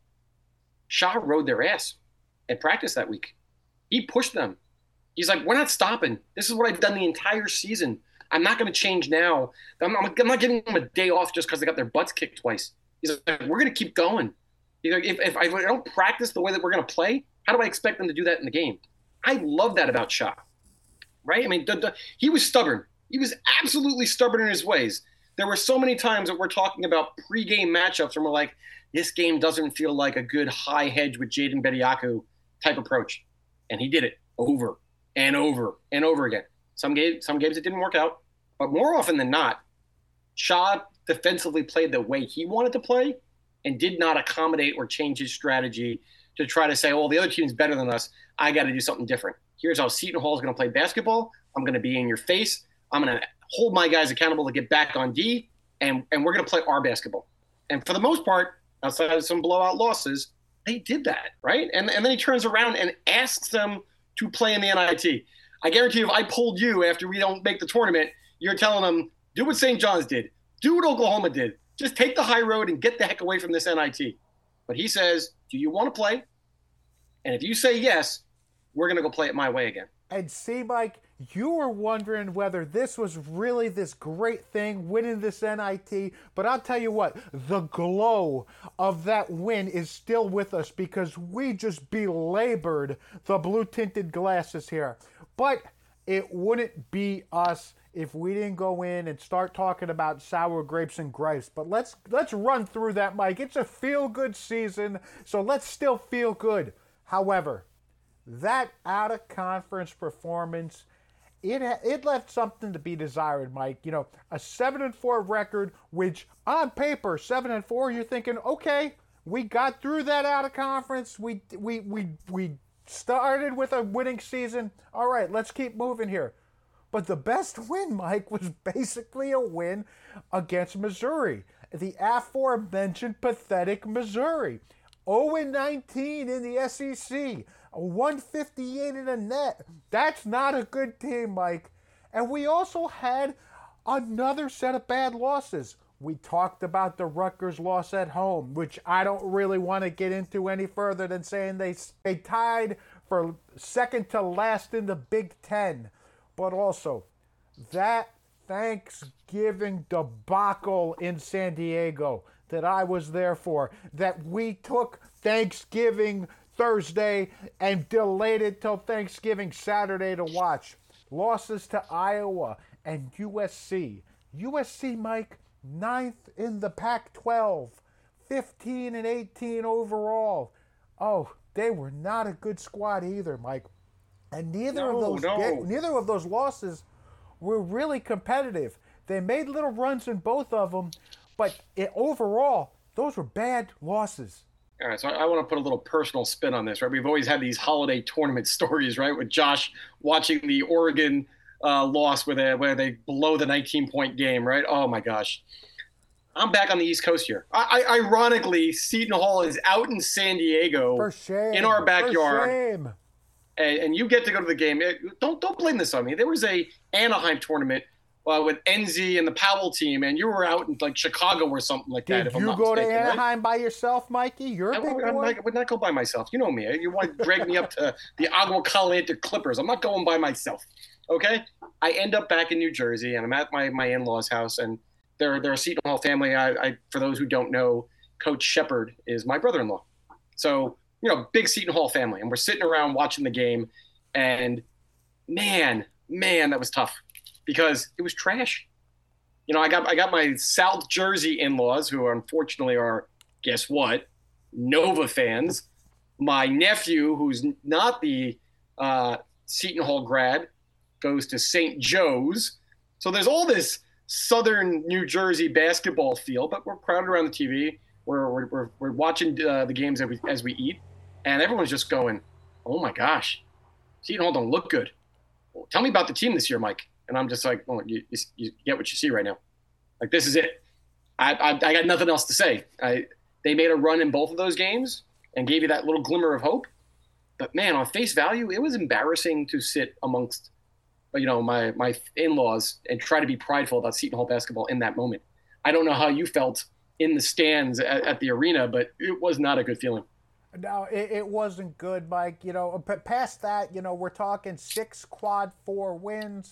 Shaw rode their ass at practice that week. He pushed them. He's like, we're not stopping. This is what I've done the entire season. I'm not going to change now. I'm not giving them a day off just because they got their butts kicked twice. He's like, we're going to keep going. He's like, if I don't practice the way that we're going to play, how do I expect them to do that in the game? I love that about Shaw, right? I mean, he was stubborn. He was absolutely stubborn in his ways. There were so many times that we're talking about pregame matchups and we're like, this game doesn't feel like a good high hedge with Jaden Bediako type approach. And he did it over and over and over again. Some games it didn't work out, but more often than not, Shaw defensively played the way he wanted to play and did not accommodate or change his strategy to try to say, oh, the other team's better than us. I got to do something different. Here's how Seton Hall is going to play basketball. I'm going to be in your face. I'm going to hold my guys accountable to get back on D, and we're going to play our basketball. And for the most part, outside of some blowout losses, they did that, right? And then he turns around and asks them to play in the NIT. I guarantee you, if I pulled you after we don't make the tournament, you're telling them, do what St. John's did. Do what Oklahoma did. Just take the high road and get the heck away from this NIT. But he says, do you want to play? And if you say yes, we're going to go play it my way again. And see, Mike, you were wondering whether this was really this great thing, winning this NIT. But I'll tell you what, the glow of that win is still with us because we just belabored the blue-tinted glasses here. But it wouldn't be us if we didn't go in and start talking about sour grapes and grapes. But let's run through that, Mike. It's a feel-good season, so let's still feel good. However, that out-of-conference performance, it left something to be desired, Mike. You know, a 7-4 record, which on paper, 7-4, you're thinking, okay, we got through that out-of-conference. We started with a winning season. All right, let's keep moving here. But the best win, Mike, was basically a win against Missouri. The aforementioned pathetic Missouri. 0-19 in the SEC. 158 in the net. That's not a good team, Mike. And we also had another set of bad losses. We talked about the Rutgers loss at home, which I don't really want to get into any further than saying they tied for second to last in the Big Ten. But also, that Thanksgiving debacle in San Diego that I was there for, that we took Thanksgiving Thursday and delayed it till Thanksgiving Saturday to watch. Losses to Iowa and USC. USC, Mike, 9th in the Pac-12. 15-18 overall. Oh, they were not a good squad either, Mike. And neither of those losses were really competitive. They made little runs in both of them, but overall, those were bad losses. All right, so I want to put a little personal spin on this, right? We've always had these holiday tournament stories, right? With Josh watching the Oregon loss where they blow the 19-point game, right? Oh, my gosh. I'm back on the East Coast here. Ironically, Seton Hall is out in San Diego for shame, in our backyard. For shame. And you get to go to the game. Don't blame this on me. There was a Anaheim tournament with NZ and the Powell team, and you were out in like Chicago or something like that. Did you go to Anaheim by yourself, Mikey? You're a big boy. I would not go by myself. You know me. You want to drag me up to the Agua Caliente Clippers. I'm not going by myself. Okay? I end up back in New Jersey, and I'm at my in-laws' house, and they're a Seton Hall family. For those who don't know, Coach Shepard is my brother-in-law. So, big Seton Hall family. And we're sitting around watching the game, and man, that was tough because it was trash. I got my South Jersey in-laws who unfortunately are, guess what, Nova fans. My nephew, who's not the Seton Hall grad, goes to St. Joe's. So there's all this Southern New Jersey basketball feel, but we're crowded around the TV. We're watching the games as we eat, and everyone's just going, "Oh my gosh, Seton Hall don't look good." Well, tell me about the team this year, Mike. And I'm just like, "Well, you get what you see right now. Like this is it. I got nothing else to say." They made a run in both of those games and gave you that little glimmer of hope. But man, on face value, it was embarrassing to sit amongst my in-laws and try to be prideful about Seton Hall basketball in that moment. I don't know how you felt in the stands at the arena, but it was not a good feeling. No, it wasn't good, Mike. Past that, we're talking 6 quad 4 wins.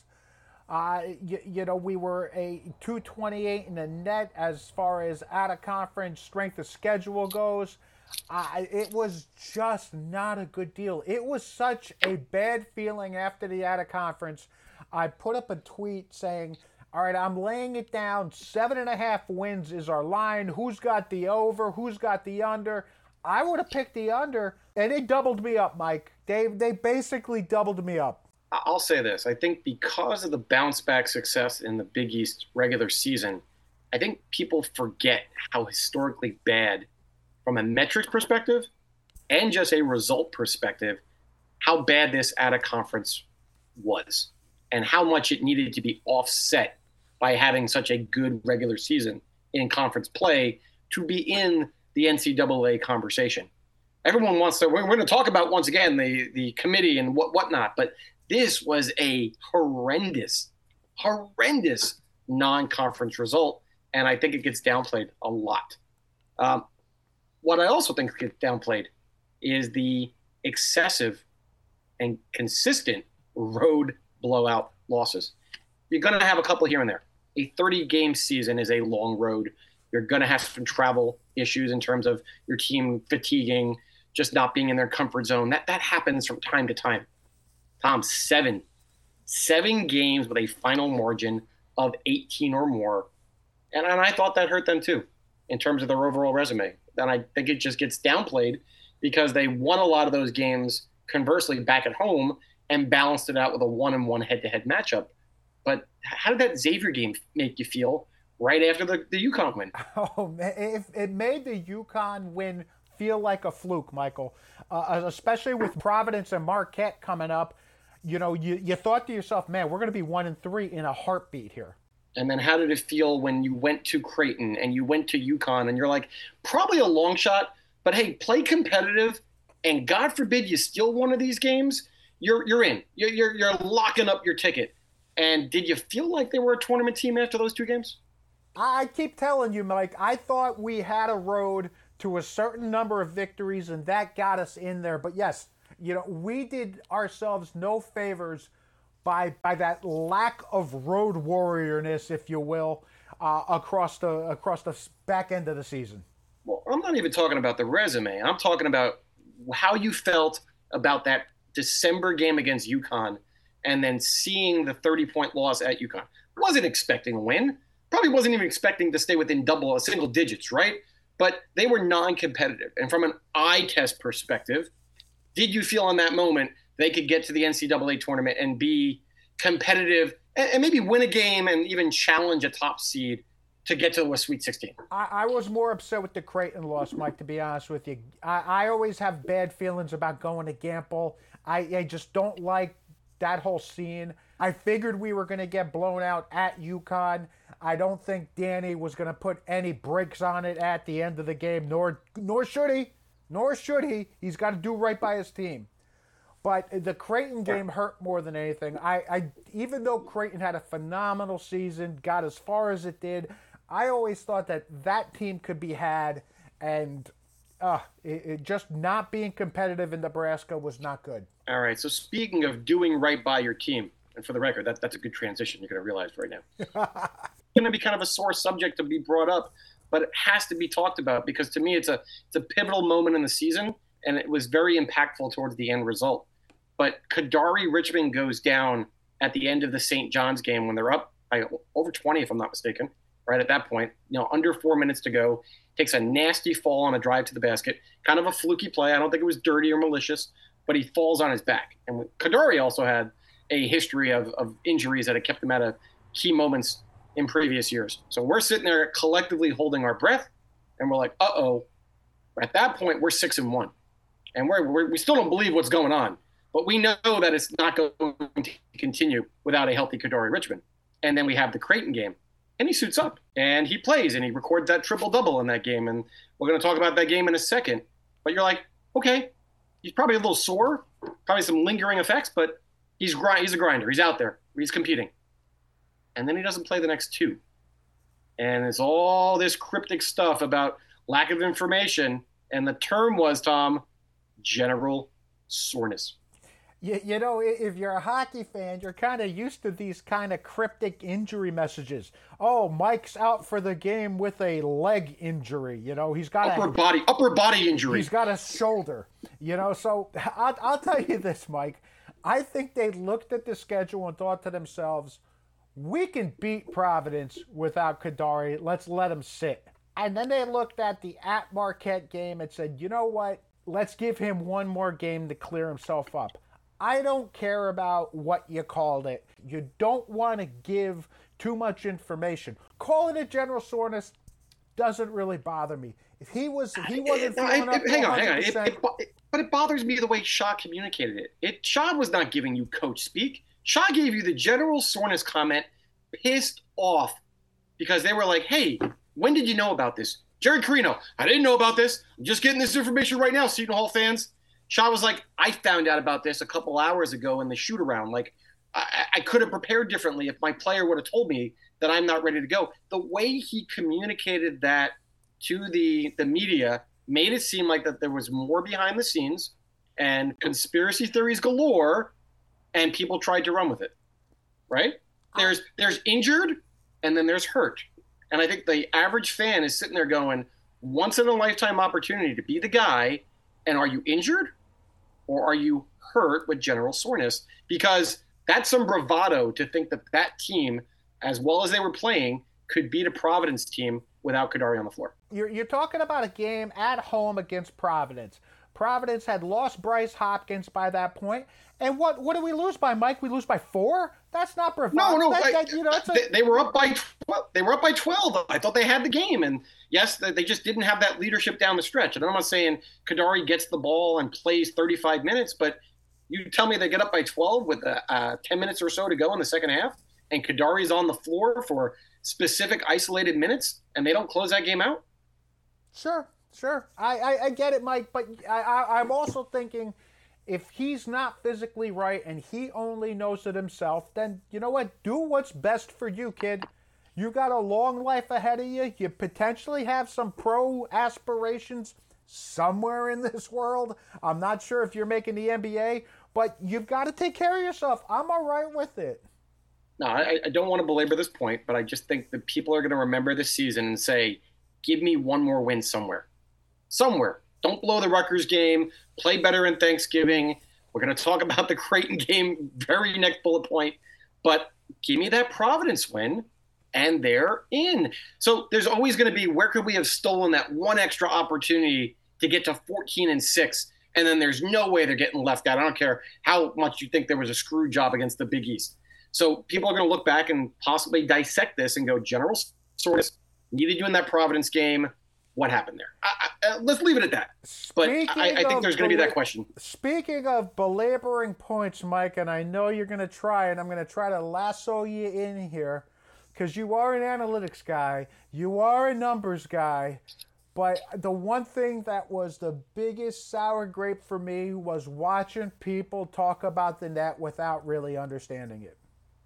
We were a 228 in the net as far as out-of-conference strength of schedule goes. It was just not a good deal. It was such a bad feeling after the out-of-conference. I put up a tweet saying, all right, I'm laying it down. 7.5 wins is our line. Who's got the over? Who's got the under? I would have picked the under, and they doubled me up, Mike. They basically doubled me up. I'll say this. I think because of the bounce-back success in the Big East regular season, I think people forget how historically bad, from a metrics perspective and just a result perspective, how bad this out-of-conference was and how much it needed to be offset by having such a good regular season in conference play to be in the NCAA conversation. Everyone wants to – we're going to talk about, once again, the committee and whatnot, but this was a horrendous non-conference result, and I think it gets downplayed a lot. What I also think gets downplayed is the excessive and consistent road blowout losses. You're going to have a couple here and there. A 30-game season is a long road. You're going to have some travel issues in terms of your team fatiguing, just not being in their comfort zone. That happens from time to time. Tom, 7 games with a final margin of 18 or more. And I thought that hurt them too in terms of their overall resume. And I think it just gets downplayed because they won a lot of those games conversely back at home and balanced it out with a 1-1 head-to-head matchup. But how did that Xavier game make you feel right after the UConn win? Oh, man, it made the UConn win feel like a fluke, Michael, especially with Providence and Marquette coming up. You thought to yourself, man, we're going to be 1-3 in a heartbeat here. And then how did it feel when you went to Creighton and you went to UConn and you're like, probably a long shot, but hey, play competitive, and God forbid you steal one of these games, you're in. You're locking up your ticket. And did you feel like they were a tournament team after those 2 games? I keep telling you, Mike, I thought we had a road to a certain number of victories, and that got us in there. But yes, we did ourselves no favors by that lack of road warriorness, if you will, across the back end of the season. Well, I'm not even talking about the resume. I'm talking about how you felt about that December game against UConn and then seeing the 30-point loss at UConn. Wasn't expecting a win. Probably wasn't even expecting to stay within single digits, right? but they were non-competitive. And from an eye test perspective, did you feel in that moment they could get to the NCAA tournament and be competitive and maybe win a game and even challenge a top seed to get to a Sweet 16? I was more upset with the Creighton loss, Mike, to be honest with you. I always have bad feelings about going to Gamble. I just don't like that whole scene. I figured we were going to get blown out at UConn. I don't think Danny was going to put any brakes on it at the end of the game, nor should he. Nor should he. He's got to do right by his team. But the Creighton game hurt more than anything. I even though Creighton had a phenomenal season, got as far as it did, I always thought that team could be had, and it just not being competitive in Nebraska was not good. All right, so speaking of doing right by your team, and for the record, that's a good transition you're going to realize right now. It's going to be kind of a sore subject to be brought up, but it has to be talked about because to me it's a pivotal moment in the season, and it was very impactful towards the end result. But Kadary Richmond goes down at the end of the St. John's game when they're up by over 20, if I'm not mistaken, right at that point, under 4 minutes to go, takes a nasty fall on a drive to the basket, kind of a fluky play. I don't think it was dirty or malicious, but he falls on his back. And Kadary also had a history of injuries that had kept him out of key moments in previous years. So we're sitting there collectively holding our breath, and we're like, uh-oh. At that point, we're 6-1. And we still don't believe what's going on. But we know that it's not going to continue without a healthy Kadary Richmond. And then we have the Creighton game. And he suits up. And he plays. And he records that triple-double in that game. And we're going to talk about that game in a second. But you're like, okay, he's probably a little sore. Probably some lingering effects. But he's a grinder. He's out there. He's competing. And then he doesn't play the next two. And it's all this cryptic stuff about lack of information. And the term was, Tom, general soreness. You know, if you're a hockey fan, you're kind of used to these kind of cryptic injury messages. Oh, Mike's out for the game with a leg injury. He's got upper body injury. He's got a shoulder. So I'll tell you this, Mike. I think they looked at the schedule and thought to themselves, we can beat Providence without Kadary. Let's let him sit. And then they looked at the at Marquette game and said, you know what? Let's give him one more game to clear himself up. I don't care about what you called it. You don't want to give too much information. Calling it general soreness doesn't really bother me. If he wasn't feeling up, hang on. But it bothers me the way Shaw communicated it. Shaw was not giving you coach speak. Shaw gave you the general soreness comment, pissed off because they were like, "Hey, when did you know about this?" Jerry Carino, I didn't know about this. I'm just getting this information right now, Seton Hall fans. Shaw was like, I found out about this a couple hours ago in the shoot around. Like, I could have prepared differently if my player would have told me that I'm not ready to go. The way he communicated that to the media made it seem like that there was more behind the scenes and conspiracy theories galore, and people tried to run with it, right? There's injured, and then there's hurt. And I think the average fan is sitting there going, once-in-a-lifetime opportunity to be the guy, and are you injured or are you hurt with general soreness? Because that's some bravado to think that team, as well as they were playing, could beat a Providence team without Kadary on the floor. You're talking about a game at home against Providence. Providence had lost Bryce Hopkins by that point. And what did we lose by, Mike? We lose by 4? That's not bravado. No. They were up by 12. They were up by 12. I thought they had the game. And yes, they just didn't have that leadership down the stretch. And I'm not saying Kadary gets the ball and plays 35 minutes, but you tell me they get up by 12 with 10 minutes or so to go in the second half, and Kadary's on the floor for specific isolated minutes, and they don't close that game out? Sure. I get it, Mike, but I'm also thinking if he's not physically right and he only knows it himself, then you know what? Do what's best for you, kid. You got a long life ahead of you. You potentially have some pro aspirations somewhere in this world. I'm not sure if you're making the NBA, but you've got to take care of yourself. I'm all right with it. No, I don't want to belabor this point, but I just think that people are going to remember this season and say, give me one more win somewhere. Somewhere. Don't blow the Rutgers game. Play better in Thanksgiving. We're going to talk about the Creighton game very next bullet point. But give me that Providence win and they're in. So there's always going to be, where could we have stolen that one extra opportunity to get to 14-6, and then there's no way they're getting left out. I don't care how much you think there was a screw job against the Big East. So people are going to look back and possibly dissect this and go, general soreness, needed you in that Providence game. What happened there? Let's leave it at that. But I think there's going to be that question. Speaking of belaboring points, Mike, and I know you're going to try, and I'm going to try to lasso you in here, because you are an analytics guy, you are a numbers guy, but the one thing that was the biggest sour grape for me was watching people talk about the net without really understanding it.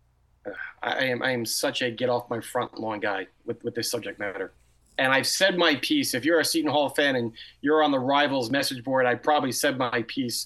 I am such a get off my front lawn guy with this subject matter. And I've said my piece. If you're a Seton Hall fan and you're on the Rivals message board, I probably said my piece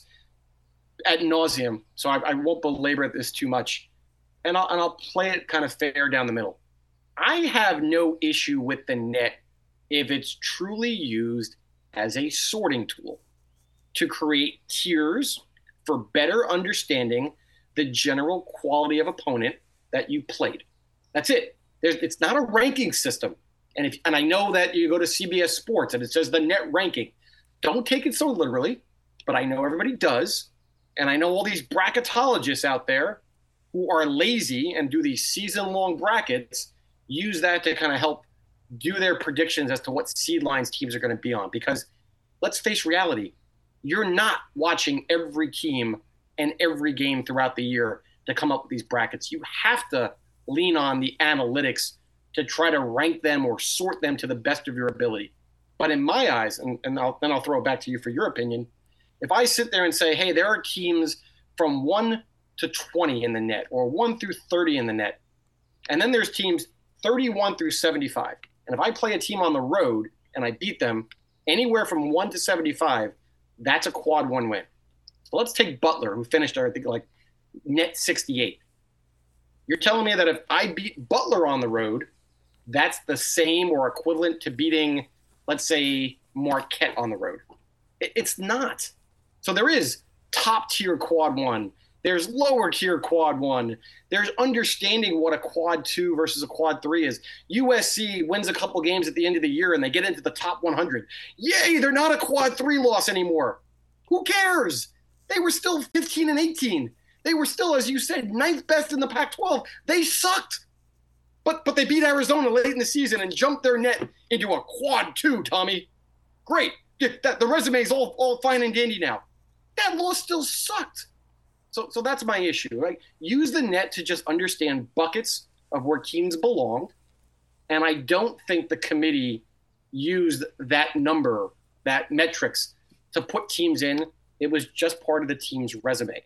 ad nauseum. So I won't belabor this too much. And I'll play it kind of fair down the middle. I have no issue with the net if it's truly used as a sorting tool to create tiers for better understanding the general quality of opponent that you played. That's it. It's not a ranking system. And I know that you go to CBS Sports and it says the net ranking. Don't take it so literally, but I know everybody does. And I know all these bracketologists out there who are lazy and do these season-long brackets use that to kind of help do their predictions as to what seed lines teams are going to be on. Because let's face reality, you're not watching every team and every game throughout the year to come up with these brackets. You have to lean on the analytics to try to rank them or sort them to the best of your ability. But in my eyes, and then I'll throw it back to you for your opinion, if I sit there and say, hey, there are teams from 1 to 20 in the net or 1 through 30 in the net, and then there's teams 31 through 75. And if I play a team on the road and I beat them anywhere from 1 to 75, that's a quad 1 win. So let's take Butler, who finished, I think, like net 68. You're telling me that if I beat Butler on the road, that's the same or equivalent to beating, let's say, Marquette on the road? It's not. So there is top tier quad 1. There's lower tier quad 1. There's understanding what a quad 2 versus a quad 3 is. USC wins a couple games at the end of the year and they get into the top 100. Yay, they're not a quad 3 loss anymore. Who cares? They were still 15-18. They were still, as you said, 9th best in the Pac-12. They sucked. But they beat Arizona late in the season and jumped their net into a quad 2, Tommy. Great. The resume's all fine and dandy now. That loss still sucked. So that's my issue, right? Use the net to just understand buckets of where teams belong. And I don't think the committee used that number, that metrics, to put teams in. It was just part of the team's resume.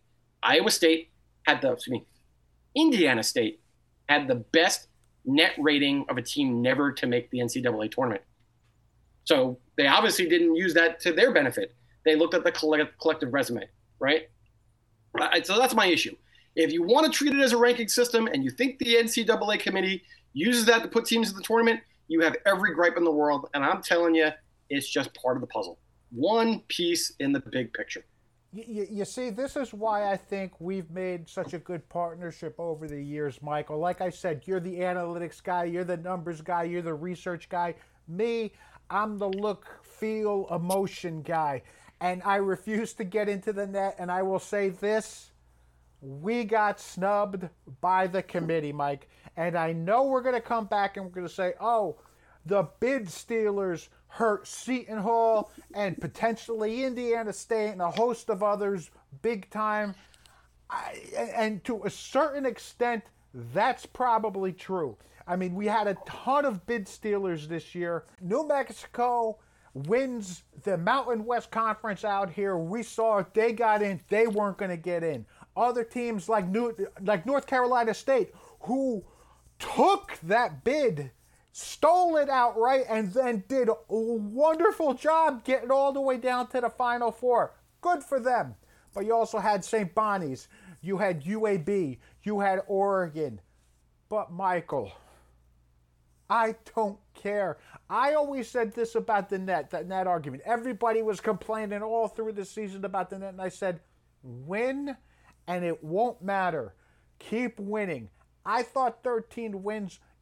Indiana State had the best net rating of a team never to make the NCAA tournament. So they obviously didn't use that to their benefit. They looked at the collective resume, right? So that's my issue. If you want to treat it as a ranking system and you think the NCAA committee uses that to put teams in the tournament, you have every gripe in the world. And I'm telling you, it's just part of the puzzle. One piece in the big picture. You see, this is why I think we've made such a good partnership over the years, Michael. Like I said, you're the analytics guy, you're the numbers guy, you're the research guy. Me, I'm the look, feel, emotion guy. And I refuse to get into the net, and I will say this, we got snubbed by the committee, Mike. And I know we're going to come back and we're going to say, oh, the bid stealers hurt Seton Hall and potentially Indiana State and a host of others big time. And to a certain extent, that's probably true. I mean, we had a ton of bid stealers this year. New Mexico wins the Mountain West Conference out here. We saw it. They got in. They weren't going to get in. Other teams like North Carolina State, who took that bid, stole it outright, and then did a wonderful job getting all the way down to the Final Four. Good for them. But you also had St. Bonnie's. You had UAB. You had Oregon. But, Michael, I don't care. I always said this about the net, that net argument. Everybody was complaining all through the season about the net, and I said, win, and it won't matter. Keep winning. I thought 13 wins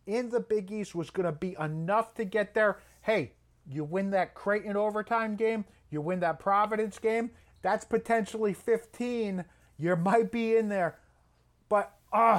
in the Big East was going to be enough to get there. Hey, you win that Creighton overtime game, you win that Providence game, that's potentially 15. You might be in there. But,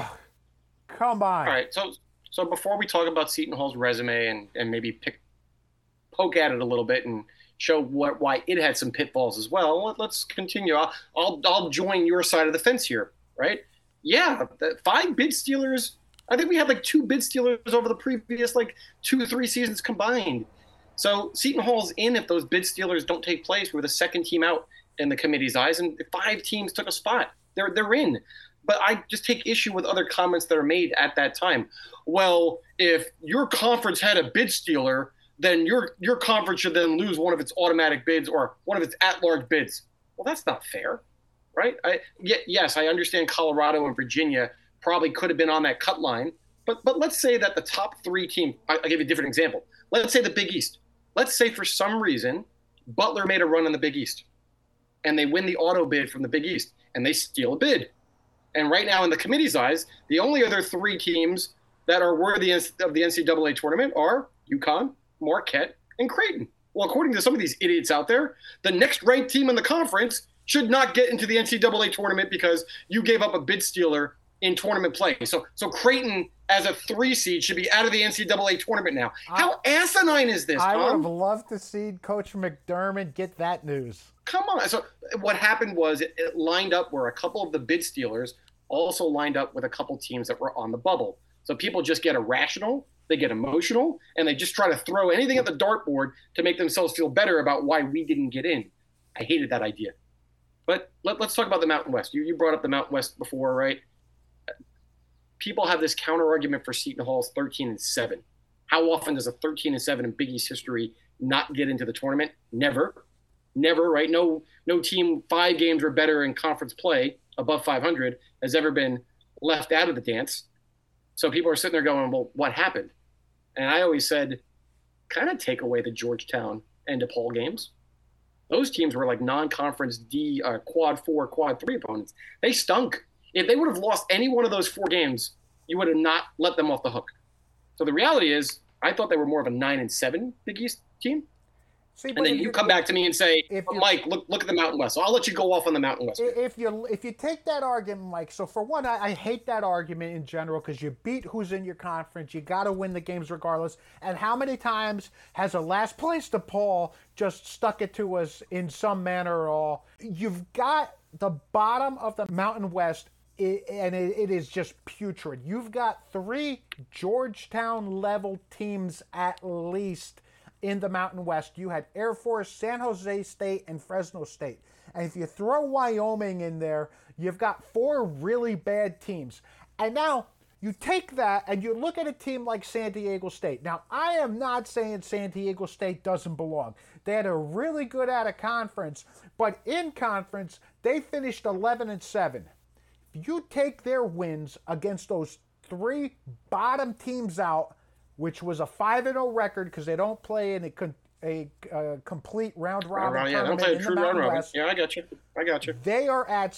come on. All right, so before we talk about Seton Hall's resume and maybe poke at it a little bit and show why it had some pitfalls as well, let's continue. I'll join your side of the fence here, right? Yeah, 5 bid stealers. I think we had like 2 bid stealers over the previous 2 or 3 seasons combined. So Seton Hall's in if those bid stealers don't take place. We're the second team out in the committee's eyes, and 5 teams took a spot. They're in. But I just take issue with other comments that are made at that time. Well, if your conference had a bid stealer, then your conference should then lose one of its automatic bids or one of its at-large bids. Well, that's not fair, right? Yes, I understand Colorado and Virginia probably could have been on that cut line, but let's say that the top 3 teams, I'll give you a different example. Let's say the Big East. Let's say for some reason Butler made a run in the Big East, and they win the auto bid from the Big East, and they steal a bid. And right now in the committee's eyes, the only other 3 teams that are worthy of the NCAA tournament are UConn, Marquette, and Creighton. Well, according to some of these idiots out there, the next ranked team in the conference should not get into the NCAA tournament because you gave up a bid stealer in tournament play. So Creighton, as a 3 seed, should be out of the NCAA tournament now. How asinine is this, Tom? I would have loved to see Coach McDermott get that news. Come on. So what happened was it lined up where a couple of the bid stealers also lined up with a couple teams that were on the bubble. So people just get irrational, they get emotional, and they just try to throw anything at the dartboard to make themselves feel better about why we didn't get in. I hated that idea. But let's talk about the Mountain West. You brought up the Mountain West before, right? People have this counter argument for Seton Hall's 13-7. How often does a 13-7 in Big East history not get into the tournament? Never, right? No team 5 games or better in conference play above 500 has ever been left out of the dance. So people are sitting there going, well, what happened? And I always said, kind of take away the Georgetown and DePaul games. Those teams were like non-conference quad 4, quad 3 opponents. They stunk. If they would have lost any one of those 4 games, you would have not let them off the hook. So the reality is, I thought they were more of a 9-7 Big East team. See, and then you come back to me and say, Mike, look at the Mountain West. So I'll let you go off on the Mountain West. If you take that argument, Mike, so for one, I hate that argument in general because you beat who's in your conference. You got to win the games regardless. And how many times has a last place DePaul just stuck it to us in some manner at all? You've got the bottom of the Mountain West, and it is just putrid. You've got 3 Georgetown-level teams at least in the Mountain West. You had Air Force, San Jose State, and Fresno State. And if you throw Wyoming in there, you've got 4 really bad teams. And now you take that and you look at a team like San Diego State. Now, I am not saying San Diego State doesn't belong. They had a really good out of conference, but in conference, they finished 11-7. If you take their wins against those 3 bottom teams out, which was a 5-0 record because they don't play in a complete round robin tournament. They don't play a true round robin. Yeah, I got you. They are at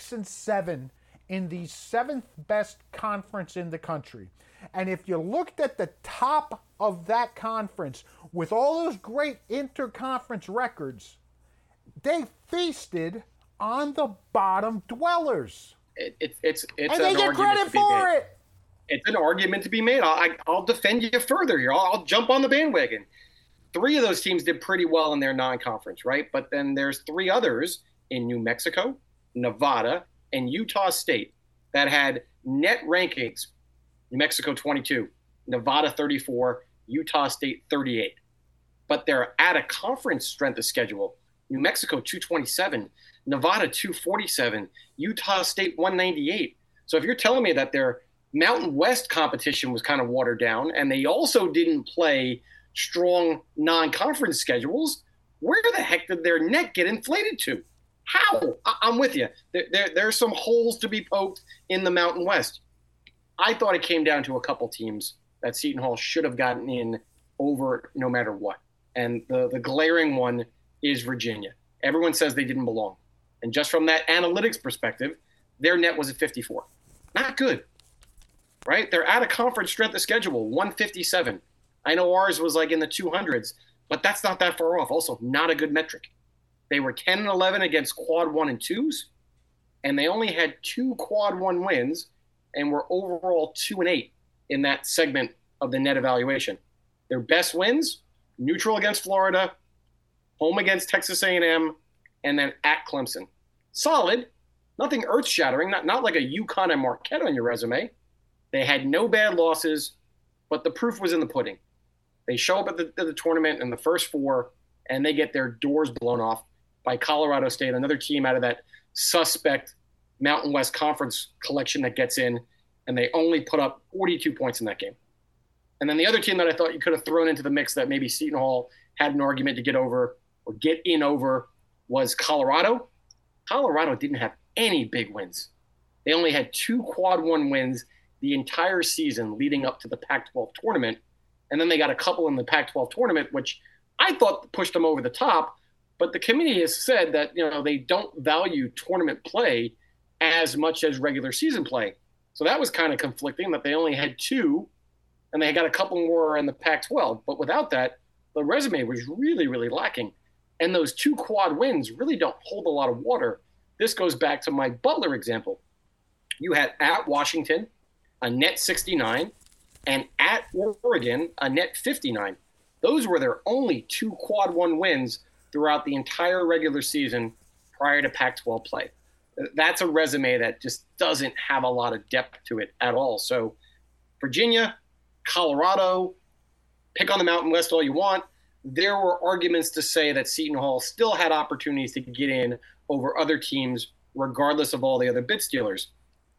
6-7 in the 7th best conference in the country. And if you looked at the top of that conference with all those great interconference records, they feasted on the bottom dwellers. It's and they get credit for it. It's an argument to be made. I'll defend you further here. I'll jump on the bandwagon. 3 of those teams did pretty well in their non-conference, right? But then there's 3 others in New Mexico, Nevada, and Utah State that had net rankings. New Mexico 22, Nevada 34, Utah State 38. But they're at a conference strength of schedule. New Mexico 227, Nevada 247, Utah State 198. So if you're telling me that their Mountain West competition was kind of watered down, and they also didn't play strong non-conference schedules, where the heck did their net get inflated to? How? I'm with you. There's some holes to be poked in the Mountain West. I thought it came down to a couple teams that Seton Hall should have gotten in over no matter what. And the glaring one is Virginia. Everyone says they didn't belong. And just from that analytics perspective, their net was at 54. Not good. right? They're at a conference strength of schedule, 157. I know ours was like in the 200s, but that's not that far off. Also, not a good metric. They were 10-11 against quad 1 and 2s, and they only had 2 quad 1 wins and were overall 2-8 in that segment of the net evaluation. Their best wins, neutral against Florida, home against Texas A&M, and then at Clemson. Solid, nothing earth-shattering, not like a UConn and Marquette on your resume. They had no bad losses, but the proof was in the pudding. They show up at the tournament in the first 4, and they get their doors blown off by Colorado State, another team out of that suspect Mountain West Conference collection that gets in, and they only put up 42 points in that game. And then the other team that I thought you could have thrown into the mix that maybe Seton Hall had an argument to get over or get in over was Colorado. Colorado didn't have any big wins. They only had 2 quad 1 wins the entire season leading up to the Pac-12 tournament. And then they got a couple in the Pac-12 tournament, which I thought pushed them over the top. But the committee has said that, they don't value tournament play as much as regular season play. So that was kind of conflicting that they only had 2, and they got a couple more in the Pac-12. But without that, the resume was really, really lacking. And those 2 quad wins really don't hold a lot of water. This goes back to my Butler example. You had at Washington a net 69, and at Oregon a net 59. Those were their only 2 quad 1 wins throughout the entire regular season prior to Pac-12 play. That's a resume that just doesn't have a lot of depth to it at all. So Virginia, Colorado, pick on the Mountain West all you want. There were arguments to say that Seton Hall still had opportunities to get in over other teams, regardless of all the other bid stealers.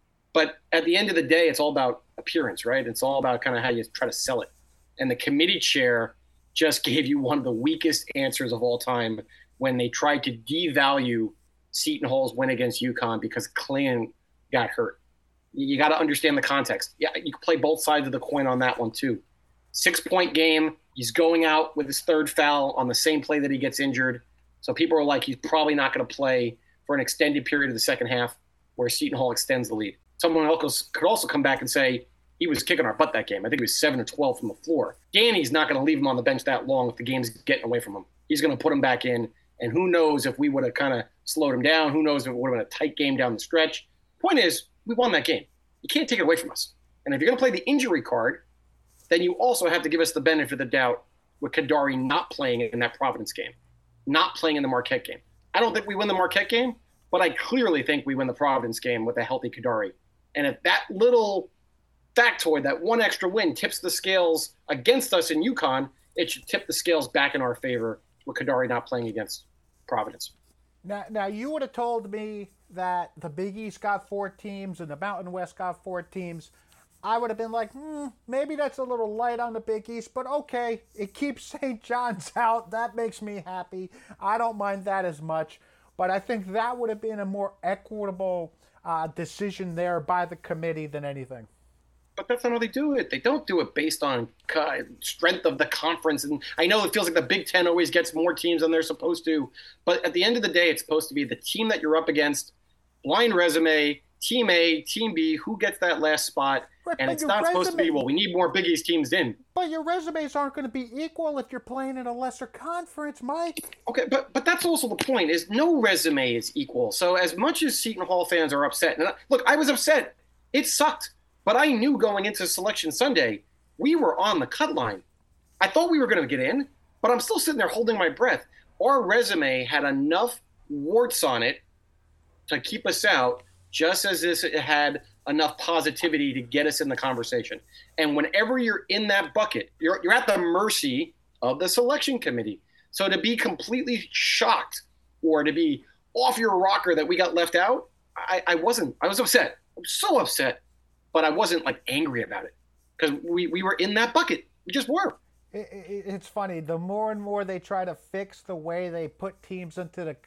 But at the end of the day, it's all about appearance, right? It's all about kind of how you try to sell it. And the committee chair just gave you one of the weakest answers of all time when they tried to devalue Seton Hall's win against UConn because Clinton got hurt. You got to understand the context. Yeah, you can play both sides of the coin on that one too. 6-point game. He's going out with his 3rd foul on the same play that he gets injured. So people are like, he's probably not going to play for an extended period of the second half where Seton Hall extends the lead. Someone else could also come back and say he was kicking our butt that game. I think he was 7 or 12 from the floor. Danny's not going to leave him on the bench that long if the game's getting away from him. He's going to put him back in, and who knows if we would have kind of slowed him down. Who knows if it would have been a tight game down the stretch. Point is, we won that game. You can't take it away from us. And if you're going to play the injury card, then you also have to give us the benefit of the doubt with Kadary not playing in that Providence game, not playing in the Marquette game. I don't think we win the Marquette game, but I clearly think we win the Providence game with a healthy Kadary. And if that little factoid, that one extra win, tips the scales against us in UConn, it should tip the scales back in our favor with Kadary not playing against Providence. Now you would have told me that the Big East got 4 teams and the Mountain West got 4 teams. I would have been like, maybe that's a little light on the Big East, but okay, it keeps St. John's out. That makes me happy. I don't mind that as much, but I think that would have been a more equitable decision there by the committee than anything. But that's not how they do it. They don't do it based on strength of the conference. And I know it feels like the Big Ten always gets more teams than they're supposed to. But at the end of the day, it's supposed to be the team that you're up against, blind resume, Team A, Team B, who gets that last spot. Right, and it's not supposed to be, well, we need more Big East teams in. But your resumes aren't going to be equal if you're playing in a lesser conference, Mike. Okay, but that's also the point, is no resume is equal. So as much as Seton Hall fans are upset, and look, I was upset. It sucked. But I knew going into Selection Sunday, we were on the cut line. I thought we were going to get in, but I'm still sitting there holding my breath. Our resume had enough warts on it to keep us out, just as it had enough positivity to get us in the conversation. And whenever you're in that bucket, you're at the mercy of the selection committee. So to be completely shocked or to be off your rocker that we got left out, I wasn't. I was upset. I'm so upset. But I wasn't like angry about it because we were in that bucket. We just were. It's funny. The more and more they try to fix the way they put teams into the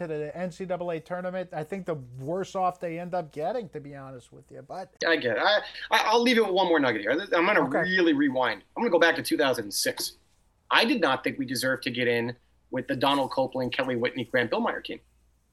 NCAA tournament, I think the worse off they end up getting, to be honest with you. But I get it. I'll leave it with one more nugget here. I'm going to really rewind. I'm going to go back to 2006. I did not think we deserved to get in with the Donald Copeland, Kelly Whitney, Grant Billmeyer team.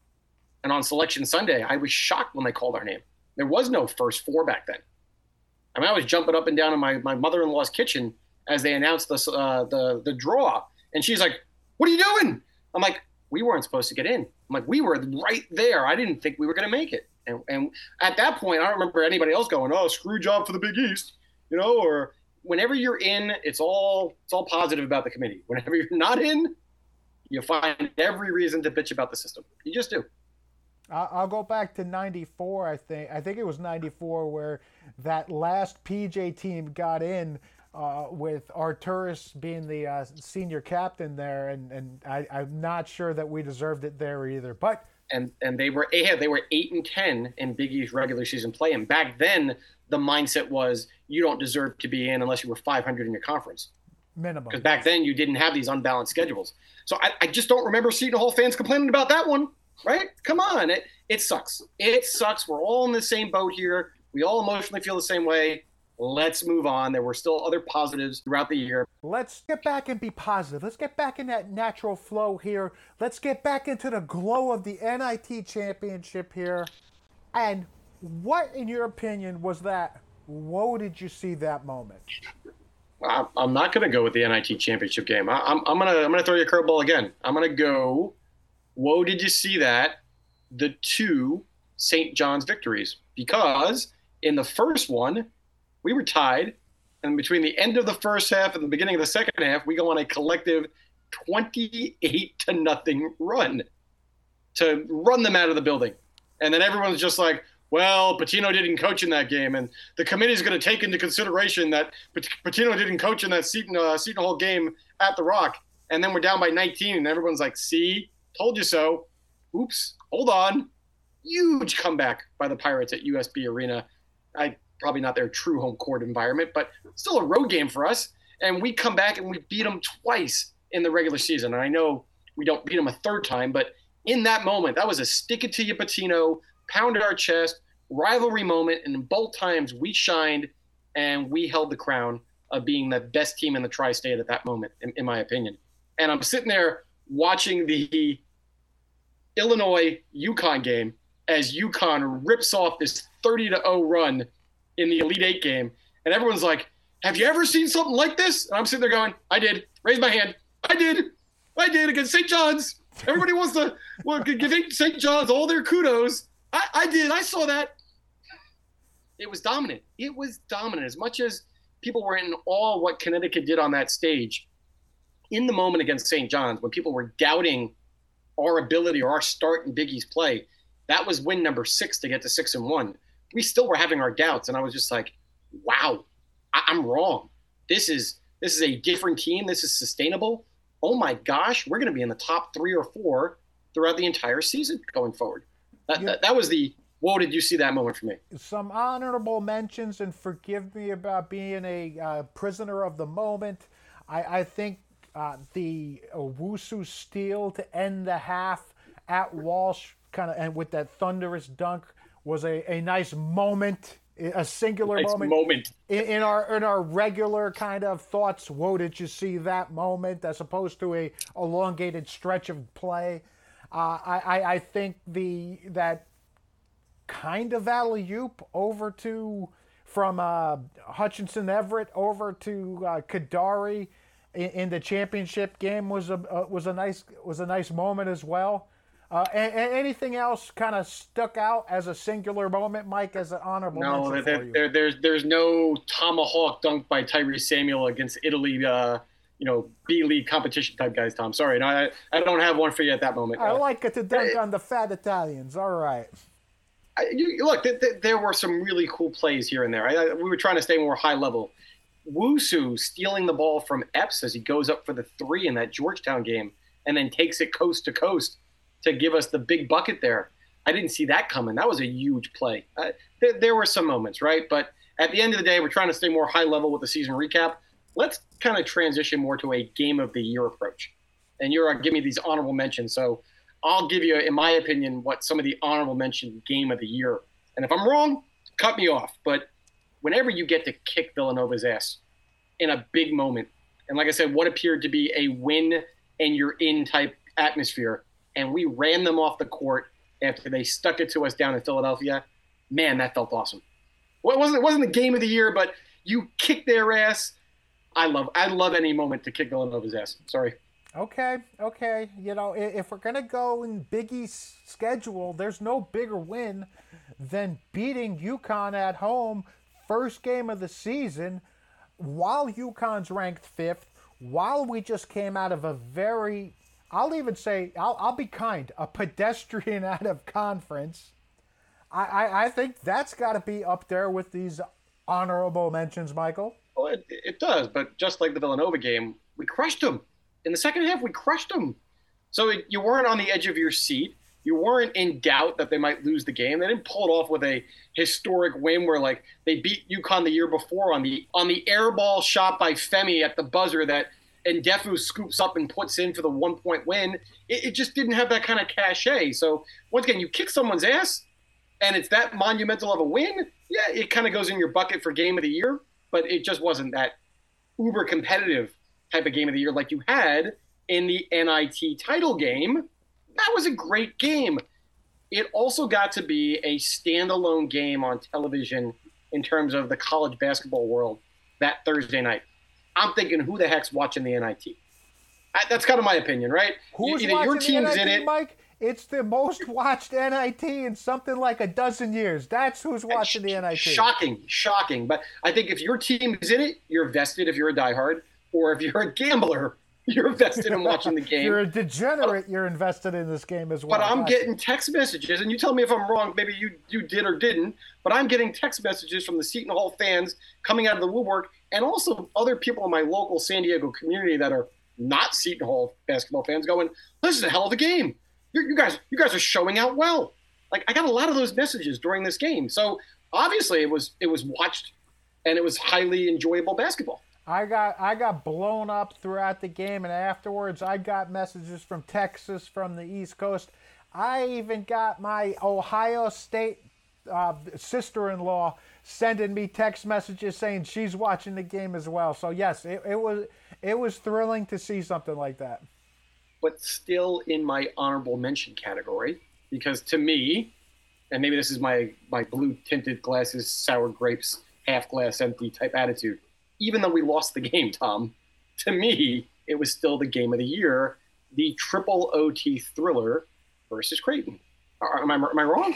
And on Selection Sunday, I was shocked when they called our name. There was no first 4 back then. I mean, I was jumping up and down in my mother-in-law's kitchen as they announced the draw. And she's like, "What are you doing?" I'm like, "We weren't supposed to get in." I'm like, "We were right there. I didn't think we were going to make it." And at that point, I don't remember anybody else going, "Oh, screw job for the Big East," or whenever you're in, it's all positive about the committee. Whenever you're not in, you find every reason to bitch about the system. You just do. I'll go back to 94, I think it was 94 where that last PJ team got in with Arturis being the senior captain there, and I'm not sure that we deserved it there either. But and they were 8-10 in Big East regular season play, and back then the mindset was you don't deserve to be in unless you were 500 in your conference. Minimum. Because back then you didn't have these unbalanced schedules. So I just don't remember Seton Hall fans complaining about that one. Right? Come on. It sucks. It sucks. We're all in the same boat here. We all emotionally feel the same way. Let's move on. There were still other positives throughout the year. Let's get back and be positive. Let's get back in that natural flow here. Let's get back into the glow of the NIT championship here. And what, in your opinion, was that? Whoa, did you see that moment? I'm not going to go with the NIT championship game. I'm gonna throw you a curveball again. I'm going to go, whoa, did you see that? The 2 St. John's victories. Because in the first one, we were tied. And between the end of the first half and the beginning of the second half, we go on a collective 28-0 run to run them out of the building. And then everyone's just like, well, Pitino didn't coach in that game. And the committee's going to take into consideration that Pitino didn't coach in that Seton Hall game at the Rock. And then we're down by 19. And everyone's like, see, told you so. Oops, hold on. Huge comeback by the Pirates at USB Arena. Probably not their true home court environment, but still a road game for us. And we come back and we beat them twice in the regular season. And I know we don't beat them a third time, but in that moment, that was a stick it to you Pitino, pounded our chest, rivalry moment. And in both times we shined and we held the crown of being the best team in the tri-state at that moment, in my opinion. And I'm sitting there watching the Illinois UConn game as UConn rips off this 30-0 run in the Elite Eight game. And everyone's like, have you ever seen something like this? And I'm sitting there going, I did. Raise my hand. I did against St. John's. Everybody wants to give St. John's all their kudos. I did. I saw that. It was dominant. It was dominant. As much as people were in awe of what Connecticut did on that stage, in the moment against St. John's, when people were doubting our ability or our start in Big East play, that was win number 6 to get to 6-1. We still were having our doubts, and I was just like, wow, I'm wrong. This is a different team. This is sustainable. Oh my gosh, we're going to be in the top 3 or 4 throughout the entire season going forward. That was the whoa, did you see that moment for me? Some honorable mentions, and forgive me about being a prisoner of the moment. I think the Owusu steal to end the half at Walsh, and with that thunderous dunk, was a nice moment, a singular moment in our regular kind of thoughts. Whoa, did you see that moment? As opposed to a elongated stretch of play. I think that kind of alley-oop over to from Hutchinson Everett over to Kadari in the championship game was a nice moment as well. And anything else kind of stuck out as a singular moment, Mike, as an honorable mention for you? There's no tomahawk dunk by Tyrese Samuel against Italy, B-League competition type guys, Tom. Sorry, no, I don't have one for you at that moment. I like it to dunk on the fat Italians. All right. Look, there were some really cool plays here and there. We were trying to stay more high level. Wusu stealing the ball from Epps as he goes up for the 3 in that Georgetown game and then takes it coast to coast to give us the big bucket there. I didn't see that coming. That was a huge play. There were some moments, right? But at the end of the day, we're trying to stay more high level with the season recap. Let's kind of transition more to a game of the year approach. And you're give me these honorable mentions. So I'll give you, in my opinion, what some of the honorable mention game of the year. And if I'm wrong, cut me off. But whenever you get to kick Villanova's ass in a big moment, and like I said, what appeared to be a win and you're in type atmosphere, and we ran them off the court after they stuck it to us down in Philadelphia, man, that felt awesome. Well, it wasn't the game of the year, but you kicked their ass. I love any moment to kick Villanova's ass. Sorry. Okay. You know, if we're going to go in Big East schedule, there's no bigger win than beating UConn at home, first game of the season, while UConn's ranked 5th, while we just came out of a very, I'll even say, I'll be kind, a pedestrian out of conference. I think that's got to be up there with these honorable mentions, Michael. Well, it does, but just like the Villanova game, we crushed them. In the second half, we crushed them. So you weren't on the edge of your seat. You weren't in doubt that they might lose the game. They didn't pull it off with a historic win where, like, they beat UConn the year before on the air ball shot by Femi at the buzzer that Ndefu scoops up and puts in for the 1-point win. It just didn't have that kind of cachet. So, once again, you kick someone's ass, and it's that monumental of a win, yeah, it kind of goes in your bucket for game of the year, but it just wasn't that uber competitive type of game of the year like you had in the NIT title game. That was a great game. It also got to be a standalone game on television in terms of the college basketball world that Thursday night. I'm thinking, who the heck's watching the NIT? That's kind of my opinion, right? Who's Either watching your team's the NIT, in it, Mike? It's the most watched NIT in something like a dozen years. That's who's watching the NIT. Shocking. But I think if your team is in it, you're vested if you're a diehard. Or if you're a gambler, you're vested in watching the game. If you're a degenerate, you're invested in this game as well. But I'm getting text messages, and you tell me if I'm wrong, maybe you did or didn't, but I'm getting text messages from the Seton Hall fans coming out of the woodwork, and also other people in my local San Diego community that are not Seton Hall basketball fans going, this is a hell of a game. You guys are showing out well. Like, I got a lot of those messages during this game. So obviously it was watched, and it was highly enjoyable basketball. I got blown up throughout the game, and afterwards I got messages from Texas, from the East Coast. I even got my Ohio State sister-in-law sending me text messages saying she's watching the game as well. So yes, it was thrilling to see something like that. But still in my honorable mention category, because to me, and maybe this is my blue tinted glasses, sour grapes, half glass empty type attitude, even though we lost the game, Tom, to me, it was still the game of the year, the triple OT thriller versus Creighton. Am I wrong?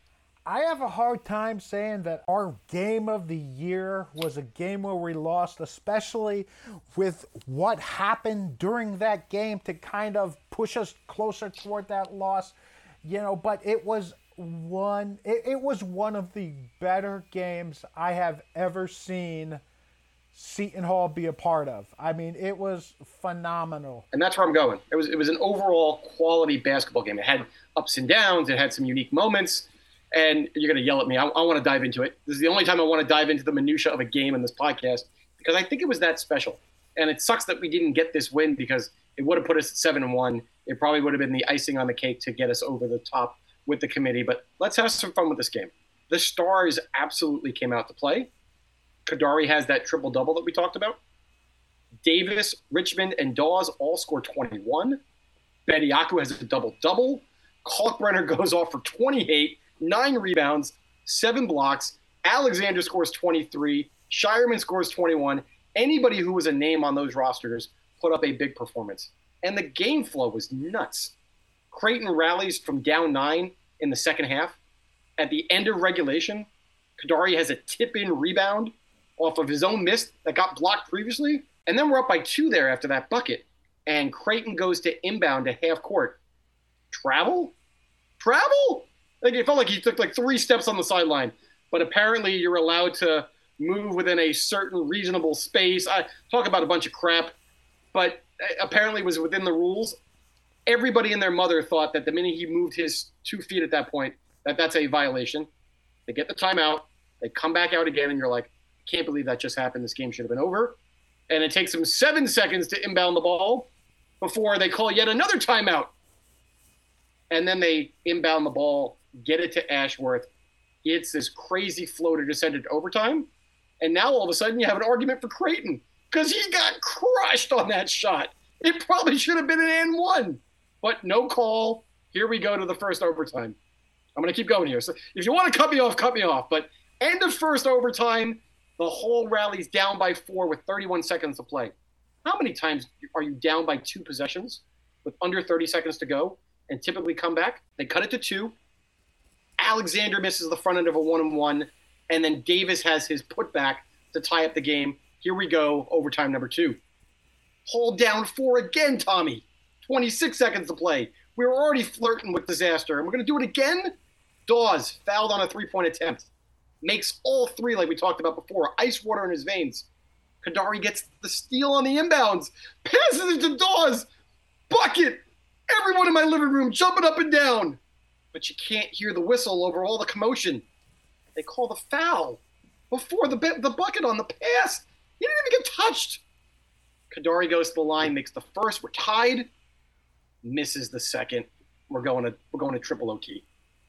I have a hard time saying that our game of the year was a game where we lost, especially with what happened during that game to kind of push us closer toward that loss. You know, but it was one of the better games I have ever seen Seton Hall be a part of. I mean, it was phenomenal. And that's where I'm going. It was an overall quality basketball game. It had ups and downs. It had some unique moments. And you're going to yell at me. I want to dive into it. This is the only time I want to dive into the minutia of a game in this podcast because I think it was that special. And it sucks that we didn't get this win because it would have put us at 7-1. It probably would have been the icing on the cake to get us over the top with the committee. But let's have some fun with this game. The Stars absolutely came out to play. Kadari has that triple-double that we talked about. Davis, Richmond, and Dawes all score 21. Bediako has a double-double. Kalkbrenner goes off for 28, 9 rebounds, 7 blocks. Alexander scores 23. Shireman scores 21. Anybody who was a name on those rosters put up a big performance. And the game flow was nuts. Creighton rallies from down 9 in the second half. At the end of regulation, Kadari has a tip-in rebound off of his own miss that got blocked previously. And then we're up by 2 there after that bucket. And Creighton goes to inbound to half court. Travel? Like, it felt like he took like 3 steps on the sideline. But apparently you're allowed to move within a certain reasonable space. I talk about a bunch of crap, but apparently it was within the rules. Everybody and their mother thought that the minute he moved his 2 feet at that point, that's a violation. They get the timeout. They come back out again, and you're like, I can't believe that just happened. This game should have been over. And it takes them 7 seconds to inbound the ball before they call yet another timeout. And then they inbound the ball, get it to Ashworth. It's this crazy floater to send it to overtime. And now all of a sudden you have an argument for Creighton because he got crushed on that shot. It probably should have been an N1, but no call. Here we go to the first overtime. I'm going to keep going here. So if you want to cut me off, cut me off. But End of first overtime. The whole rally's down by 4 with 31 seconds to play. How many times are you down by 2 possessions with under 30 seconds to go and typically come back? They cut it to 2. Alexander misses the front end of a 1-and-1, and then Davis has his putback to tie up the game. Here we go, overtime number 2. Hold down 4 again, Tommy. 26 seconds to play. We were already flirting with disaster, and we're going to do it again? Dawes fouled on a 3-point attempt. Makes all 3 like we talked about before. Ice water in his veins. Kadary gets the steal on the inbounds. Passes it to Dawes. Bucket. Everyone in my living room jumping up and down. But you can't hear the whistle over all the commotion. They call the foul before the bucket on the pass. He didn't even get touched. Kadary goes to the line, makes the first. We're tied. Misses the second. We're going to triple OT.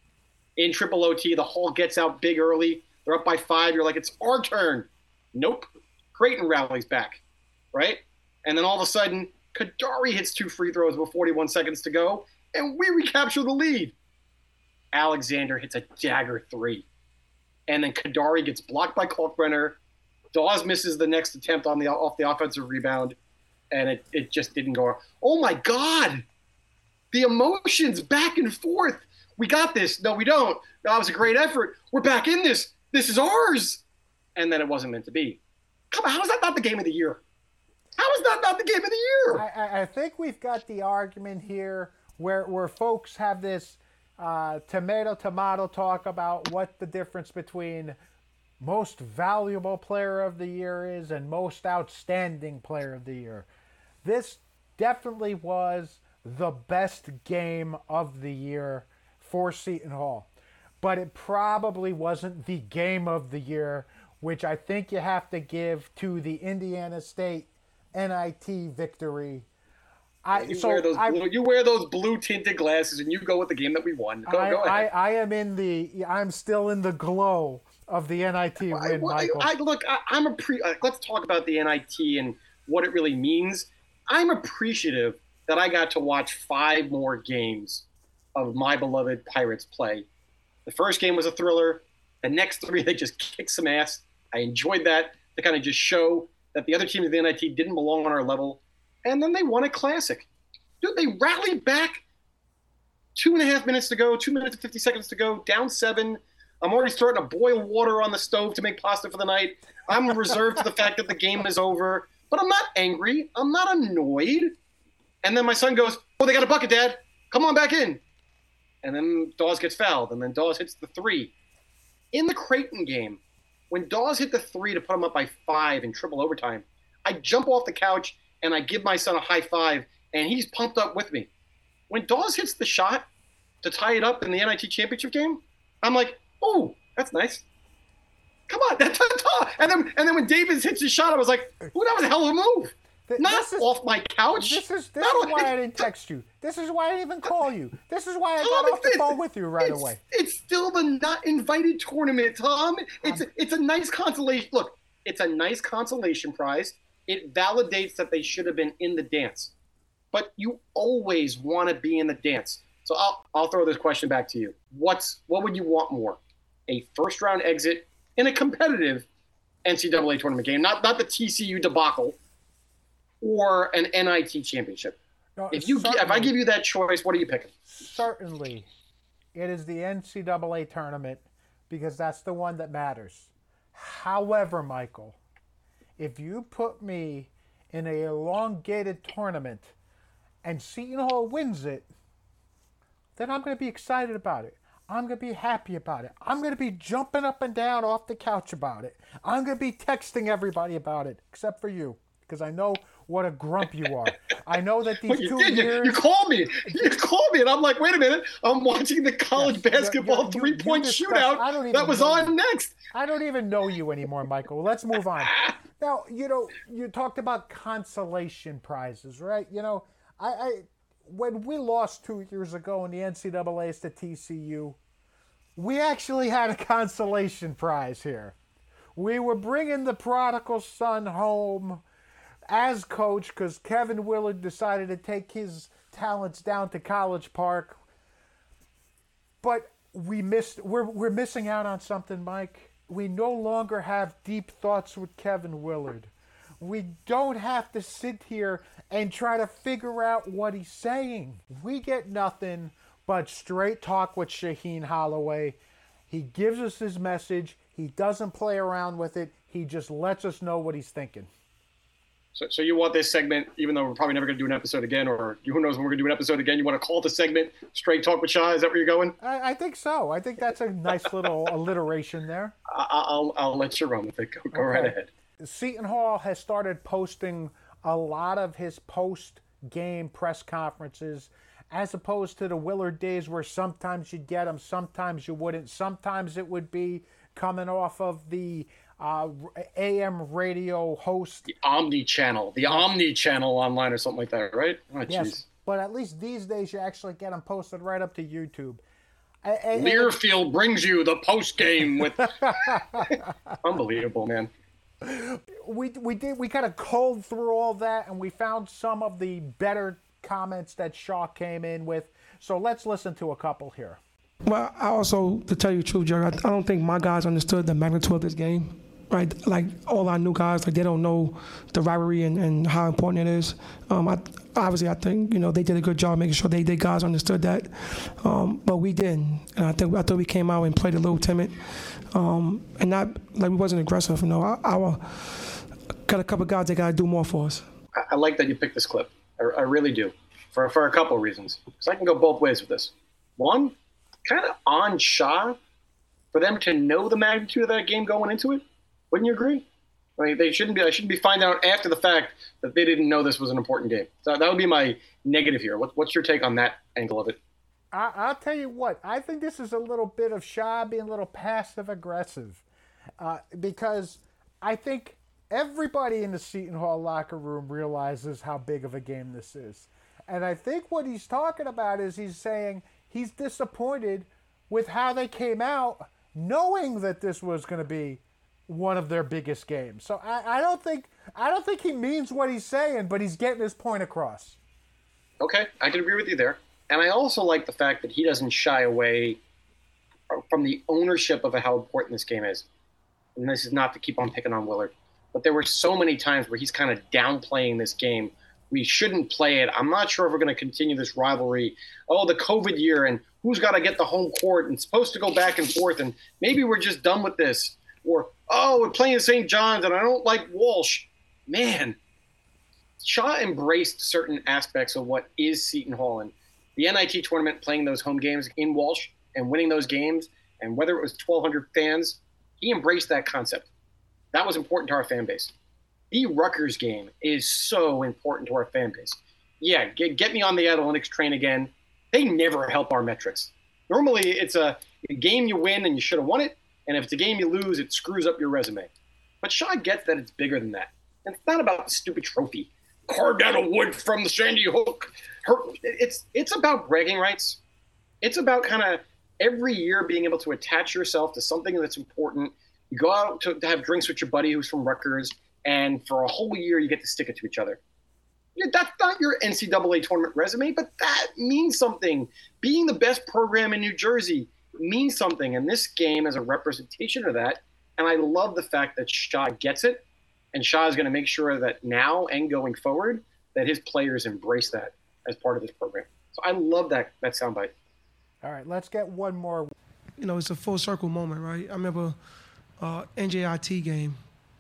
In triple OT, the Hall gets out big early. They're up by 5. You're like, it's our turn. Nope. Creighton rallies back, right? And then all of a sudden, Kadary hits 2 free throws with 41 seconds to go, and we recapture the lead. Alexander hits a dagger 3. And then Kadary gets blocked by Kalkbrenner. Dawes misses the next attempt off the offensive rebound, and it just didn't go. Oh, my God. The emotions back and forth. We got this. No, we don't. That was a great effort. We're back in this. This is ours. And then it wasn't meant to be. Come on, how is that not the game of the year? How is that not the game of the year? I think we've got the argument here where folks have this tomato talk about what the difference between most valuable player of the year is and most outstanding player of the year. This definitely was the best game of the year for Seton Hall. But it probably wasn't the game of the year, which I think you have to give to the Indiana State NIT victory. You wear those blue tinted glasses and you go with the game that we won. Go ahead. I'm still in the glow of the NIT win, Michael. Let's talk about the NIT and what it really means. I'm appreciative that I got to watch 5 more games of my beloved Pirates play. The first game was a thriller. The next 3, they just kicked some ass. I enjoyed that to kind of just show that the other teams of the NIT didn't belong on our level. And then they won a classic. Dude, they rallied back 2.5 minutes to go, 2 minutes and 50 seconds to go, down 7. I'm already starting to boil water on the stove to make pasta for the night. I'm reserved to the fact that the game is over. But I'm not angry. I'm not annoyed. And then my son goes, "Oh, they got a bucket, Dad. Come on back in." And then Dawes gets fouled, and then Dawes hits the 3. In the Creighton game, when Dawes hit the 3 to put him up by 5 in triple overtime, I jump off the couch and I give my son a high five, and he's pumped up with me. When Dawes hits the shot to tie it up in the NIT championship game, I'm like, "Oh, that's nice. Come on, that's and then when Davis hits his shot, I was like, "Ooh, that was a hell of a move." Off my couch. This is why I didn't text you. This is why I didn't even call you. This is why I got off the phone with you right away. It's still the not invited tournament, Tom. It's a nice consolation. Look, it's a nice consolation prize. It validates that they should have been in the dance. But you always want to be in the dance. So I'll throw this question back to you. What would you want more? A first round exit in a competitive NCAA tournament game, not the TCU debacle, or an NIT championship? No, if I give you that choice, what are you picking? Certainly, it is the NCAA tournament because that's the one that matters. However, Michael, if you put me in an elongated tournament and Seton Hall wins it, then I'm going to be excited about it. I'm going to be happy about it. I'm going to be jumping up and down off the couch about it. I'm going to be texting everybody about it, except for you, because I know what a grump you are. I know that these 2 years... You called me, and I'm like, wait a minute. I'm watching the college basketball three-point shootout that was on next. I don't even know you anymore, Michael. Let's move on. Now, you talked about consolation prizes, right? I when we lost 2 years ago in the NCAAs to TCU, we actually had a consolation prize here. We were bringing the prodigal son home as coach because Kevin Willard decided to take his talents down to College Park. But we're missing out on something, Mike. We no longer have deep thoughts with Kevin Willard. We don't have to sit here and try to figure out what he's saying. We get nothing but straight talk with Shaheen Holloway. He gives us his message. He doesn't play around with it. He just lets us know what he's thinking. So you want this segment, even though we're probably never going to do an episode again, or who knows when we're going to do an episode again, you want to call the segment Straight Talk with Shah? Is that where you're going? I think so. I think that's a nice little alliteration there. I'll let you run with it. Go right ahead. Seton Hall has started posting a lot of his post-game press conferences, as opposed to the Willard days where sometimes you'd get them, sometimes you wouldn't. Sometimes it would be coming off of the AM radio host. The Omni channel online or something like that, right? Oh, yes, but at least these days you actually get them posted right up to YouTube. Learfield brings you the post game with unbelievable, man. We kind of culled through all that, and we found some of the better comments that Shaw came in with. So let's listen to a couple here. Well, I also, to tell you the truth, Jerry, I don't think my guys understood the magnitude of this game. Right, like all our new guys, like they don't know the rivalry and how important it is. I think they did a good job making sure they guys understood that, but we didn't. And I thought we came out and played a little timid, and not like we wasn't aggressive. Our got a couple of guys that got to do more for us. I like that you picked this clip. I really do, for a couple of reasons. Because I can go both ways with this. One, kind of on Shah for them to know the magnitude of that game going into it. Wouldn't you agree? I mean, I shouldn't be finding out after the fact that they didn't know this was an important game. So that would be my negative here. What's your take on that angle of it? I'll tell you what. I think this is a little bit of Shah being a little passive-aggressive because I think everybody in the Seton Hall locker room realizes how big of a game this is. And I think what he's talking about is he's saying he's disappointed with how they came out knowing that this was going to be one of their biggest games. So I don't think he means what he's saying, but he's getting his point across. Okay, I can agree with you there. And I also like the fact that he doesn't shy away from the ownership of how important this game is. And this is not to keep on picking on Willard, but there were so many times where he's kind of downplaying this game. We shouldn't play it. I'm not sure if we're going to continue this rivalry. Oh, the COVID year and who's got to get the home court and it's supposed to go back and forth and maybe we're just done with this. Or, oh, we're playing St. John's and I don't like Walsh. Man, Shaw embraced certain aspects of what is Seton Hall. And the NIT tournament, playing those home games in Walsh and winning those games, and whether it was 1,200 fans, he embraced that concept. That was important to our fan base. The Rutgers game is so important to our fan base. Yeah, get me on the analytics train again. They never help our metrics. Normally, it's a game you win and you should have won it. And if it's a game you lose, it screws up your resume. But Shaw gets that it's bigger than that. And it's not about the stupid trophy. Carved out of wood from the Sandy Hook. It's about bragging rights. It's about kind of every year being able to attach yourself to something that's important. You go out to have drinks with your buddy who's from Rutgers, and for a whole year you get to stick it to each other. That's not your NCAA tournament resume, but that means something. Being the best program in New Jersey means something, and this game is a representation of that. And I love the fact that Shaw gets it, and Shaw is going to make sure that now and going forward that his players embrace that as part of this program. So I love that soundbite. All right, let's get one more. It's a full circle moment, right? I remember NJIT game,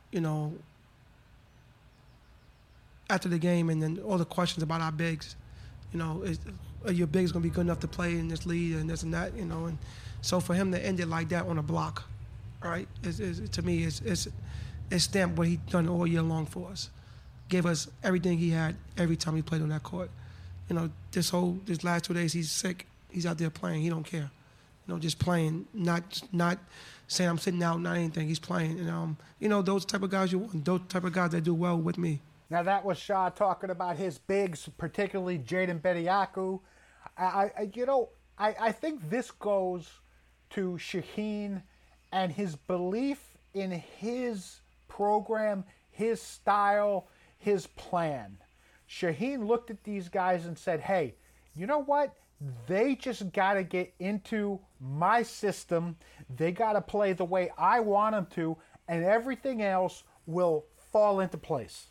after the game, and then all the questions about our bigs. Are your bigs going to be good enough to play in this league and this and that, and so for him to end it like that on a block, right, to me, it's stamped what he's done all year long for us. Gave us everything he had every time he played on that court. This last 2 days he's sick. He's out there playing. He don't care. Just playing, not saying I'm sitting out, not anything. He's playing. And, those type of guys you want, those type of guys that do well with me. Now, that was Shaw talking about his bigs, particularly Jaden Bediaku. I think this goes to Shaheen and his belief in his program, his style, his plan. Shaheen looked at these guys and said, hey, you know what? They just got to get into my system. They got to play the way I want them to, and everything else will fall into place.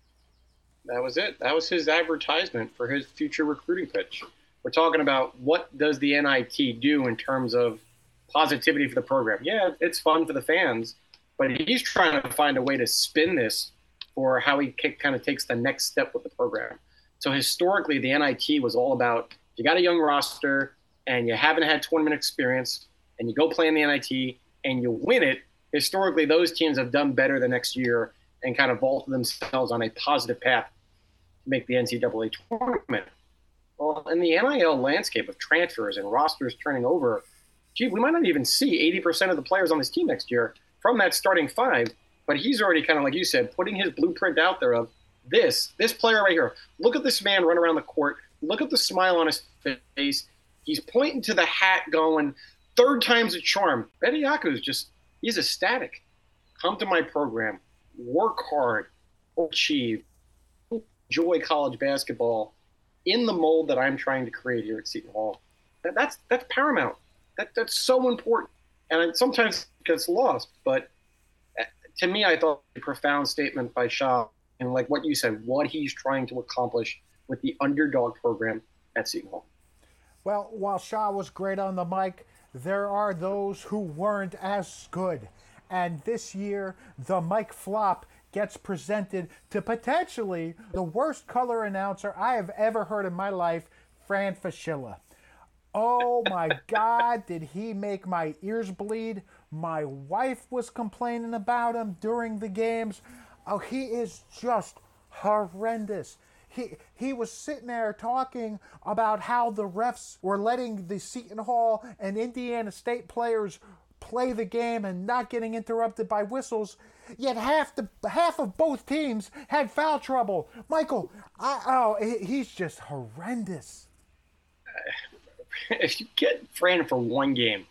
That was it. That was his advertisement for his future recruiting pitch. We're talking about what does the NIT do in terms of positivity for the program. Yeah, it's fun for the fans, but he's trying to find a way to spin this for how he kind of takes the next step with the program. So historically, the NIT was all about you got a young roster and you haven't had tournament experience and you go play in the NIT and you win it. Historically, those teams have done better the next year and kind of vaulted themselves on a positive path to make the NCAA tournament. Well, in the NIL landscape of transfers and rosters turning over, gee, we might not even see 80% of the players on this team next year from that starting five, but he's already kind of, like you said, putting his blueprint out there of this player right here. Look at this man run around the court. Look at the smile on his face. He's pointing to the hat going, third time's a charm. Bediakou is he's ecstatic. Come to my program, work hard, achieve, enjoy college basketball in the mold that I'm trying to create here at Seton Hall. That's paramount. That's so important. And sometimes it gets lost. But to me, I thought a profound statement by Shah, and like what you said, what he's trying to accomplish with the underdog program at Seton Hall. Well, while Shah was great on the mic, there are those who weren't as good. And this year, the Mike Flop gets presented to potentially the worst color announcer I have ever heard in my life, Fran Fraschilla. Oh my God, did he make my ears bleed? My wife was complaining about him during the games. Oh, he is just horrendous. He was sitting there talking about how the refs were letting the Seton Hall and Indiana State players play the game and not getting interrupted by whistles, yet half of both teams had foul trouble. Michael, he's just horrendous. If you get Fran for one game,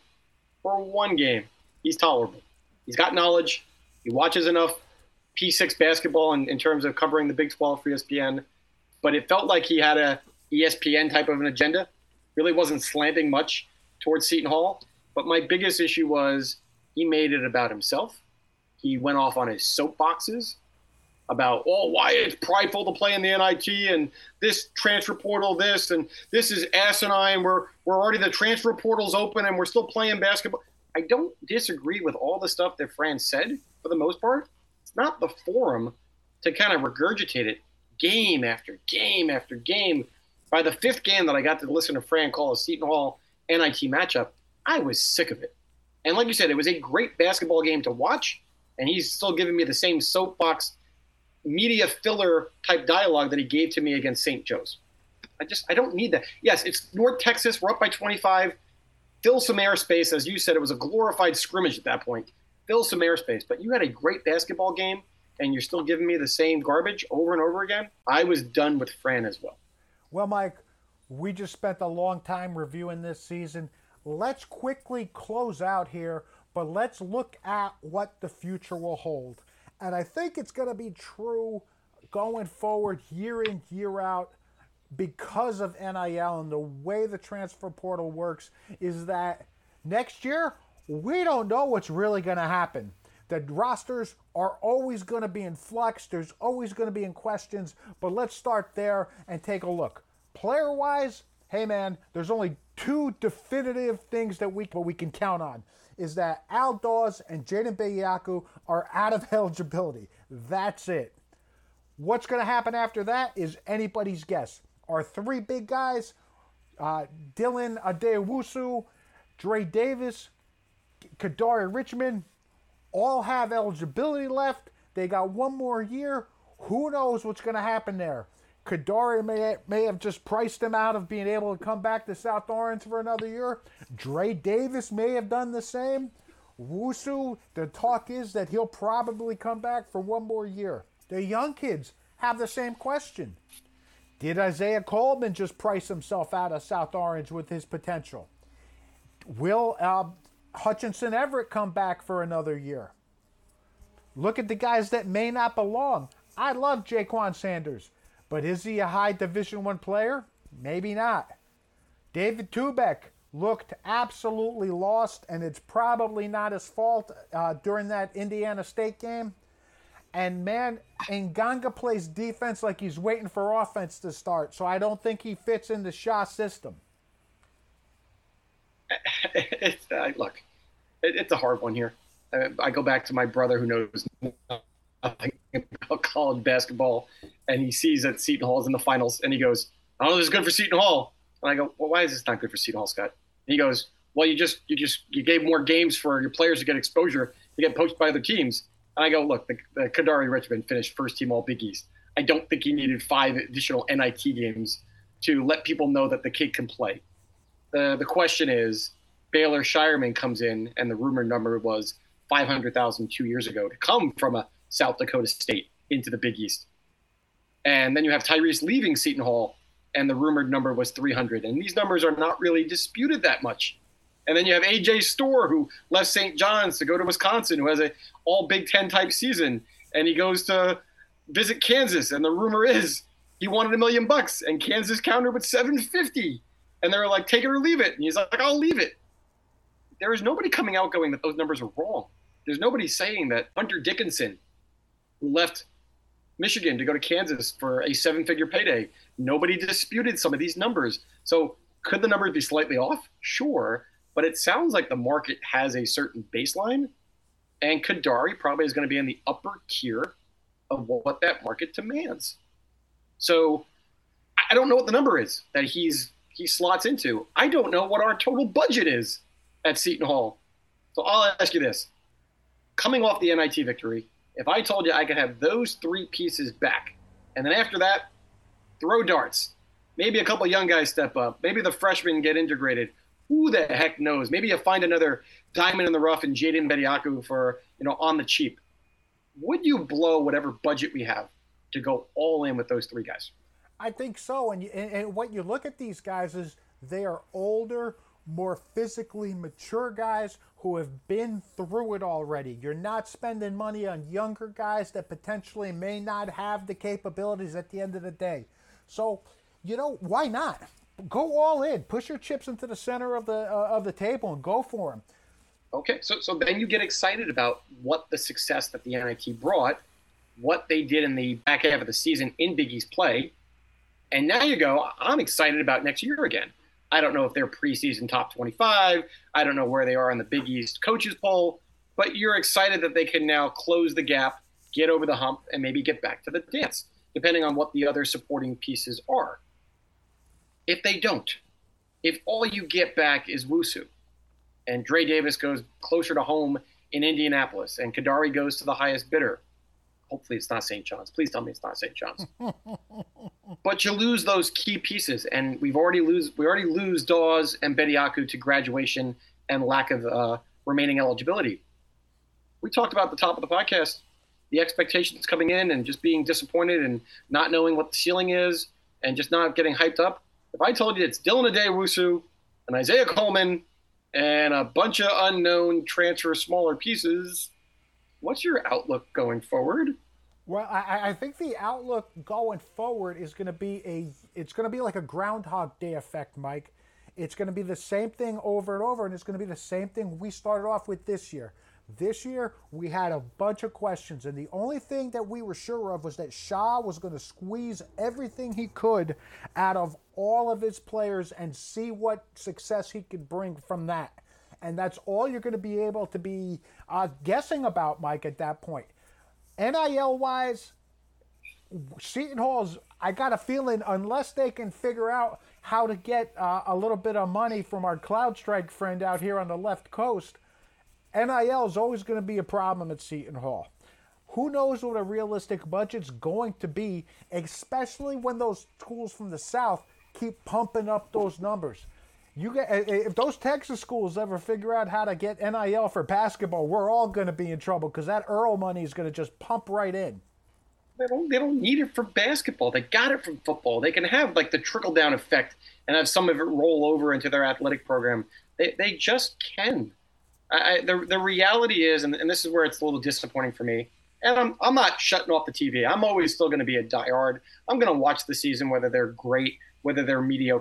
he's tolerable. He's got knowledge. He watches enough P6 basketball in terms of covering the Big 12 for ESPN. But it felt like he had a ESPN type of an agenda. Really wasn't slanting much towards Seton Hall. But my biggest issue was he made it about himself. He went off on his soapboxes about, why it's prideful to play in the NIT and this transfer portal, this, and this is asinine. We're already, the transfer portal's open and we're still playing basketball. I don't disagree with all the stuff that Fran said for the most part. It's not the forum to kind of regurgitate it game after game after game. By the fifth game that I got to listen to Fran call a Seton Hall NIT matchup, I was sick of it. And like you said, it was a great basketball game to watch, and he's still giving me the same soapbox media filler type dialogue that he gave to me against St. Joe's. I don't need that. Yes, it's North Texas. We're up by 25. Fill some airspace. As you said, it was a glorified scrimmage at that point. Fill some airspace. But you had a great basketball game, and you're still giving me the same garbage over and over again. I was done with Fran as well. Well, Mike, we just spent a long time reviewing this season. Let's quickly close out here, but let's look at what the future will hold. And I think it's going to be true going forward year in, year out, because of NIL and the way the transfer portal works, is that next year, we don't know what's really going to happen. The rosters are always going to be in flux. There's always going to be in questions. But let's start there and take a look. Player-wise, hey man, there's only two definitive things that we can count on, is that Al Dawes and Jaden Bediakou are out of eligibility. That's it. What's going to happen after that is anybody's guess. Our three big guys, Dylan Adewusu, Dre Davis, Kadari Richmond, all have eligibility left. They got one more year. Who knows what's going to happen there? Kadari may have just priced him out of being able to come back to South Orange for another year. Dre Davis may have done the same. Wusu, the talk is that he'll probably come back for one more year. The young kids have the same question. Did Isaiah Coleman just price himself out of South Orange with his potential? Will Hutchinson Everett come back for another year? Look at the guys that may not belong. I love Jaquan Sanders. But is he a high Division I player? Maybe not. David Tubeck looked absolutely lost, and it's probably not his fault during that Indiana State game. And, man, Nganga plays defense like he's waiting for offense to start, so I don't think he fits in the Shah system. Look, it's a hard one here. I go back to my brother who knows nothing about college basketball, and he sees that Seton Hall's in the finals, and he goes, "Oh, this is good for Seton Hall." And I go, "Well, why is this not good for Seton Hall, Scott?" And he goes, "Well, you gave more games for your players to get exposure to get poached by other teams." And I go, "Look, the Kadari Richmond finished first team All Big East. I don't think he needed 5 additional NIT games to let people know that the kid can play." The question is, Baylor Shireman comes in, and the rumored number was 500,000 2 years ago to come from a South Dakota State into the Big East. And then you have Tyrese leaving Seton Hall, and the rumored number was 300. And these numbers are not really disputed that much. And then you have A.J. Storr, who left St. John's to go to Wisconsin, who has a all Big Ten type season. And he goes to visit Kansas, and the rumor is he wanted $1 million, and Kansas countered with $750. And they were like, take it or leave it. And he's like, I'll leave it. There is nobody coming out going that those numbers are wrong. There's nobody saying that Hunter Dickinson, who left Michigan to go to Kansas for a 7-figure payday, nobody disputed some of these numbers. So could the numbers be slightly off? Sure. But it sounds like the market has a certain baseline, and Kadari probably is going to be in the upper tier of what that market demands. So I don't know what the number is that he slots into. I don't know what our total budget is at Seton Hall. So I'll ask you this. Coming off the NIT victory, if I told you I could have those 3 pieces back, and then after that, throw darts, maybe a couple young guys step up, maybe the freshmen get integrated, who the heck knows? Maybe you find another diamond in the rough in Jaden Bediaku for, on the cheap. Would you blow whatever budget we have to go all in with those 3 guys? I think so. And what you look at these guys is they are older, more physically mature guys who have been through it already. You're not spending money on younger guys that potentially may not have the capabilities at the end of the day. So, why not? Go all in. Push your chips into the center of the table and go for them. Okay, so then you get excited about what the success that the NIT brought, what they did in the back half of the season in Big East play, and now you go, I'm excited about next year again. I don't know if they're preseason top 25. I don't know where they are in the Big East coaches poll, but you're excited that they can now close the gap, get over the hump, and maybe get back to the dance, depending on what the other supporting pieces are. If they don't, if all you get back is Wusu, and Dre Davis goes closer to home in Indianapolis, and Kadari goes to the highest bidder, hopefully it's not St. John's. Please tell me it's not St. John's. But you lose those key pieces, and we already lose Dawes and Bediaku to graduation and lack of remaining eligibility. We talked about at the top of the podcast the expectations coming in and just being disappointed and not knowing what the ceiling is and just not getting hyped up. If I told you it's Dylan Adewusu and Isaiah Coleman and a bunch of unknown transfer smaller pieces, what's your outlook going forward? Well, I think the outlook going forward is going to be like a Groundhog Day effect, Mike. It's going to be the same thing over and over, and it's going to be the same thing we started off with this year. This year, we had a bunch of questions, and the only thing that we were sure of was that Shah was going to squeeze everything he could out of all of his players and see what success he could bring from that. And that's all you're going to be able to be guessing about, Mike, at that point. NIL-wise, Seton Hall's, I got a feeling, unless they can figure out how to get a little bit of money from our CloudStrike friend out here on the left coast, NIL is always going to be a problem at Seton Hall. Who knows what a realistic budget's going to be, especially when those schools from the South keep pumping up those numbers. If those Texas schools ever figure out how to get NIL for basketball, we're all going to be in trouble because that Earl money is going to just pump right in. They don't need it for basketball. They got it from football. They can have like the trickle-down effect and have some of it roll over into their athletic program. They just can. The reality is, and this is where it's a little disappointing for me, and I'm not shutting off the TV. I'm always still going to be a diehard. I'm going to watch the season, whether they're great, whether they're mediocre.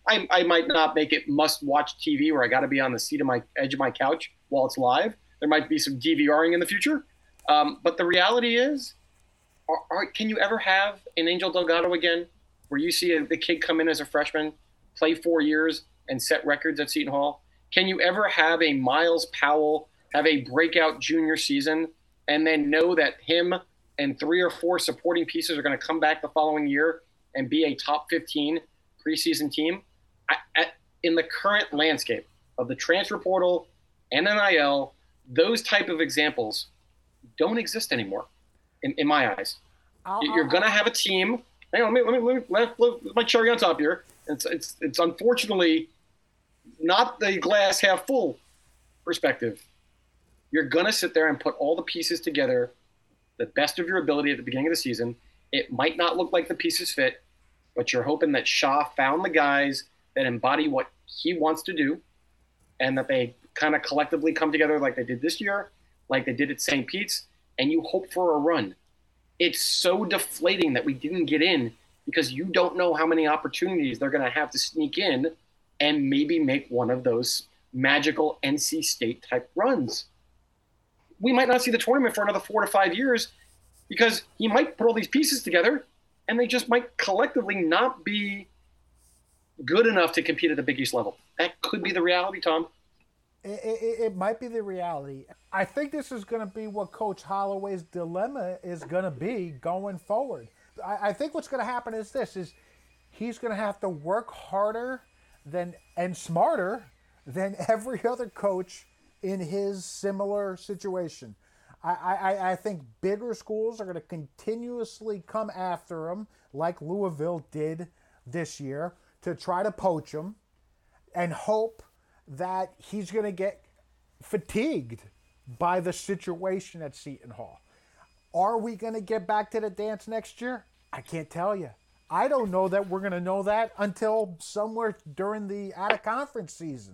I might not make it must-watch TV where I got to be on the edge of my couch while it's live. There might be some DVRing in the future. But the reality is, can you ever have an Angel Delgado again where you see the kid come in as a freshman, play 4 years, and set records at Seton Hall? Can you ever have a Miles Powell have a breakout junior season and then know that him and 3 or 4 supporting pieces are going to come back the following year and be a top 15 preseason team? In the current landscape of the transfer portal and NIL, those type of examples don't exist anymore in my eyes. You're going to have a team. Hang on, let my cherry on top here. It's unfortunately not the glass half full perspective. You're going to sit there and put all the pieces together, the best of your ability at the beginning of the season. It might not look like the pieces fit, but you're hoping that Shaw found the guys that embody what he wants to do and that they kind of collectively come together like they did this year, like they did at St. Pete's, and you hope for a run. It's so deflating that we didn't get in because you don't know how many opportunities they're going to have to sneak in and maybe make one of those magical NC State type runs. We might not see the tournament for another 4 to 5 years because he might put all these pieces together and they just might collectively not be good enough to compete at the Big East level. That could be the reality, Tom. It might be the reality. I think this is going to be what Coach Holloway's dilemma is going to be going forward. I think what's going to happen is he's going to have to work harder and smarter than every other coach in his similar situation. I think bigger schools are going to continuously come after him like Louisville did this year to try to poach him and hope that he's going to get fatigued by the situation at Seton Hall. Are we going to get back to the dance next year? I can't tell you. I don't know that we're going to know that until somewhere during the out-of-conference season.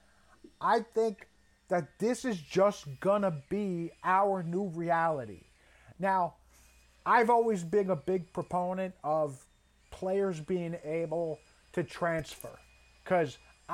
I think that this is just going to be our new reality. Now, I've always been a big proponent of players being able to transfer because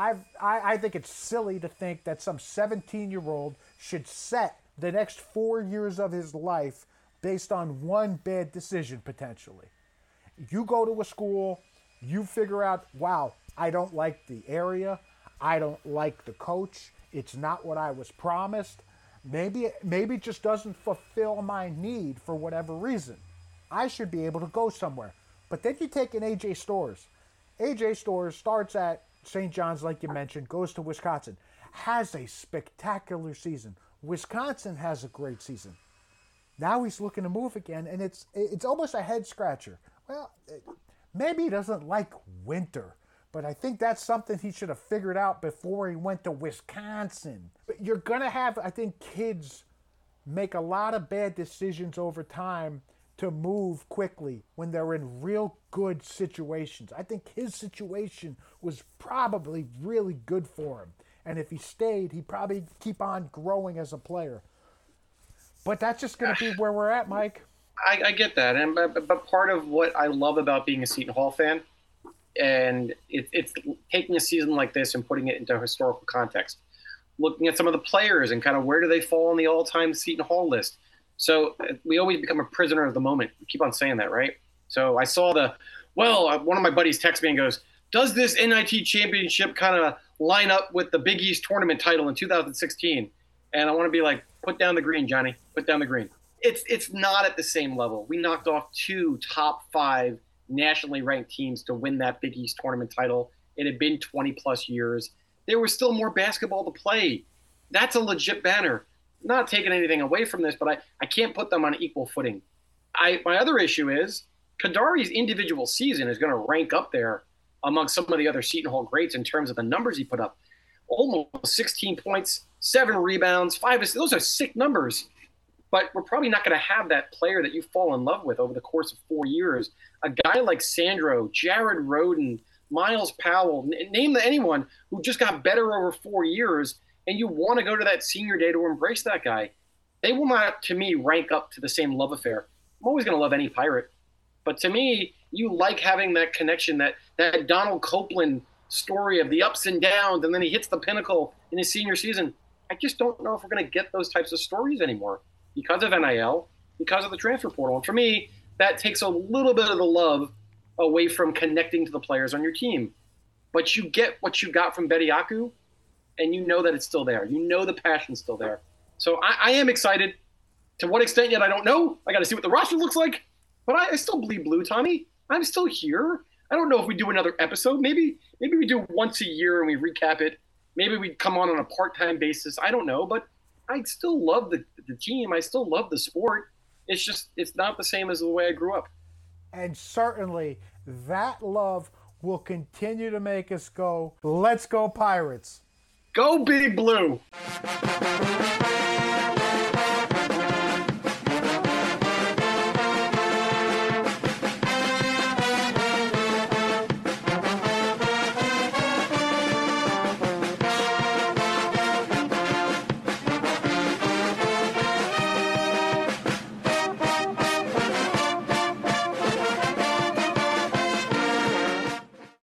I think it's silly to think that some 17-year-old should set the next 4 years of his life based on one bad decision, potentially. You go to a school, you figure out, wow, I don't like the area, I don't like the coach, it's not what I was promised, maybe it just doesn't fulfill my need for whatever reason. I should be able to go somewhere. But then you take an A.J. Storrs. A.J. Storrs starts at St. John's, like you mentioned, goes to Wisconsin, has a spectacular season. Wisconsin has a great season. Now he's looking to move again, and it's almost a head-scratcher. Well, maybe he doesn't like winter, but I think that's something he should have figured out before he went to Wisconsin. But you're going to have, I think, kids make a lot of bad decisions over time to move quickly when they're in real good situations. I think his situation was probably really good for him. And if he stayed, he'd probably keep on growing as a player. But that's just going to be where we're at, Mike. I get that. But part of what I love about being a Seton Hall fan, and it's taking a season like this and putting it into historical context, looking at some of the players and kind of where do they fall on the all-time Seton Hall list. So we always become a prisoner of the moment. We keep on saying that, right? So I saw one of my buddies text me and goes, does this NIT championship kind of line up with the Big East tournament title in 2016? And I want to be like, put down the green, Johnny. Put down the green. It's not at the same level. We knocked off 2 top 5 nationally ranked teams to win that Big East tournament title. It had been 20-plus years. There was still more basketball to play. That's a legit banner. Not taking anything away from this, but I can't put them on equal footing. My other issue is Kadari's individual season is going to rank up there among some of the other Seton Hall greats in terms of the numbers he put up. Almost 16 points, 7 rebounds, 5 assists. Those are sick numbers. But we're probably not going to have that player that you fall in love with over the course of 4 years. A guy like Sandro, Jared Roden, Miles Powell, name anyone who just got better over 4 years, and you want to go to that senior day to embrace that guy. They will not, to me, rank up to the same love affair. I'm always going to love any Pirate. But to me, you like having that connection, that Donald Copeland story of the ups and downs, and then he hits the pinnacle in his senior season. I just don't know if we're going to get those types of stories anymore because of NIL, because of the transfer portal. And for me, that takes a little bit of the love away from connecting to the players on your team. But you get what you got from Bediako, and you know that it's still there. You know the passion's still there. So I am excited. To what extent yet, I don't know. I got to see what the roster looks like. But I still bleed blue, Tommy. I'm still here. I don't know if we do another episode. Maybe we do once a year and we recap it. Maybe we come on a part-time basis. I don't know. But I still love the team. I still love the sport. It's just it's not the same as the way I grew up. And certainly that love will continue to make us go, let's go Pirates. Go Big Blue.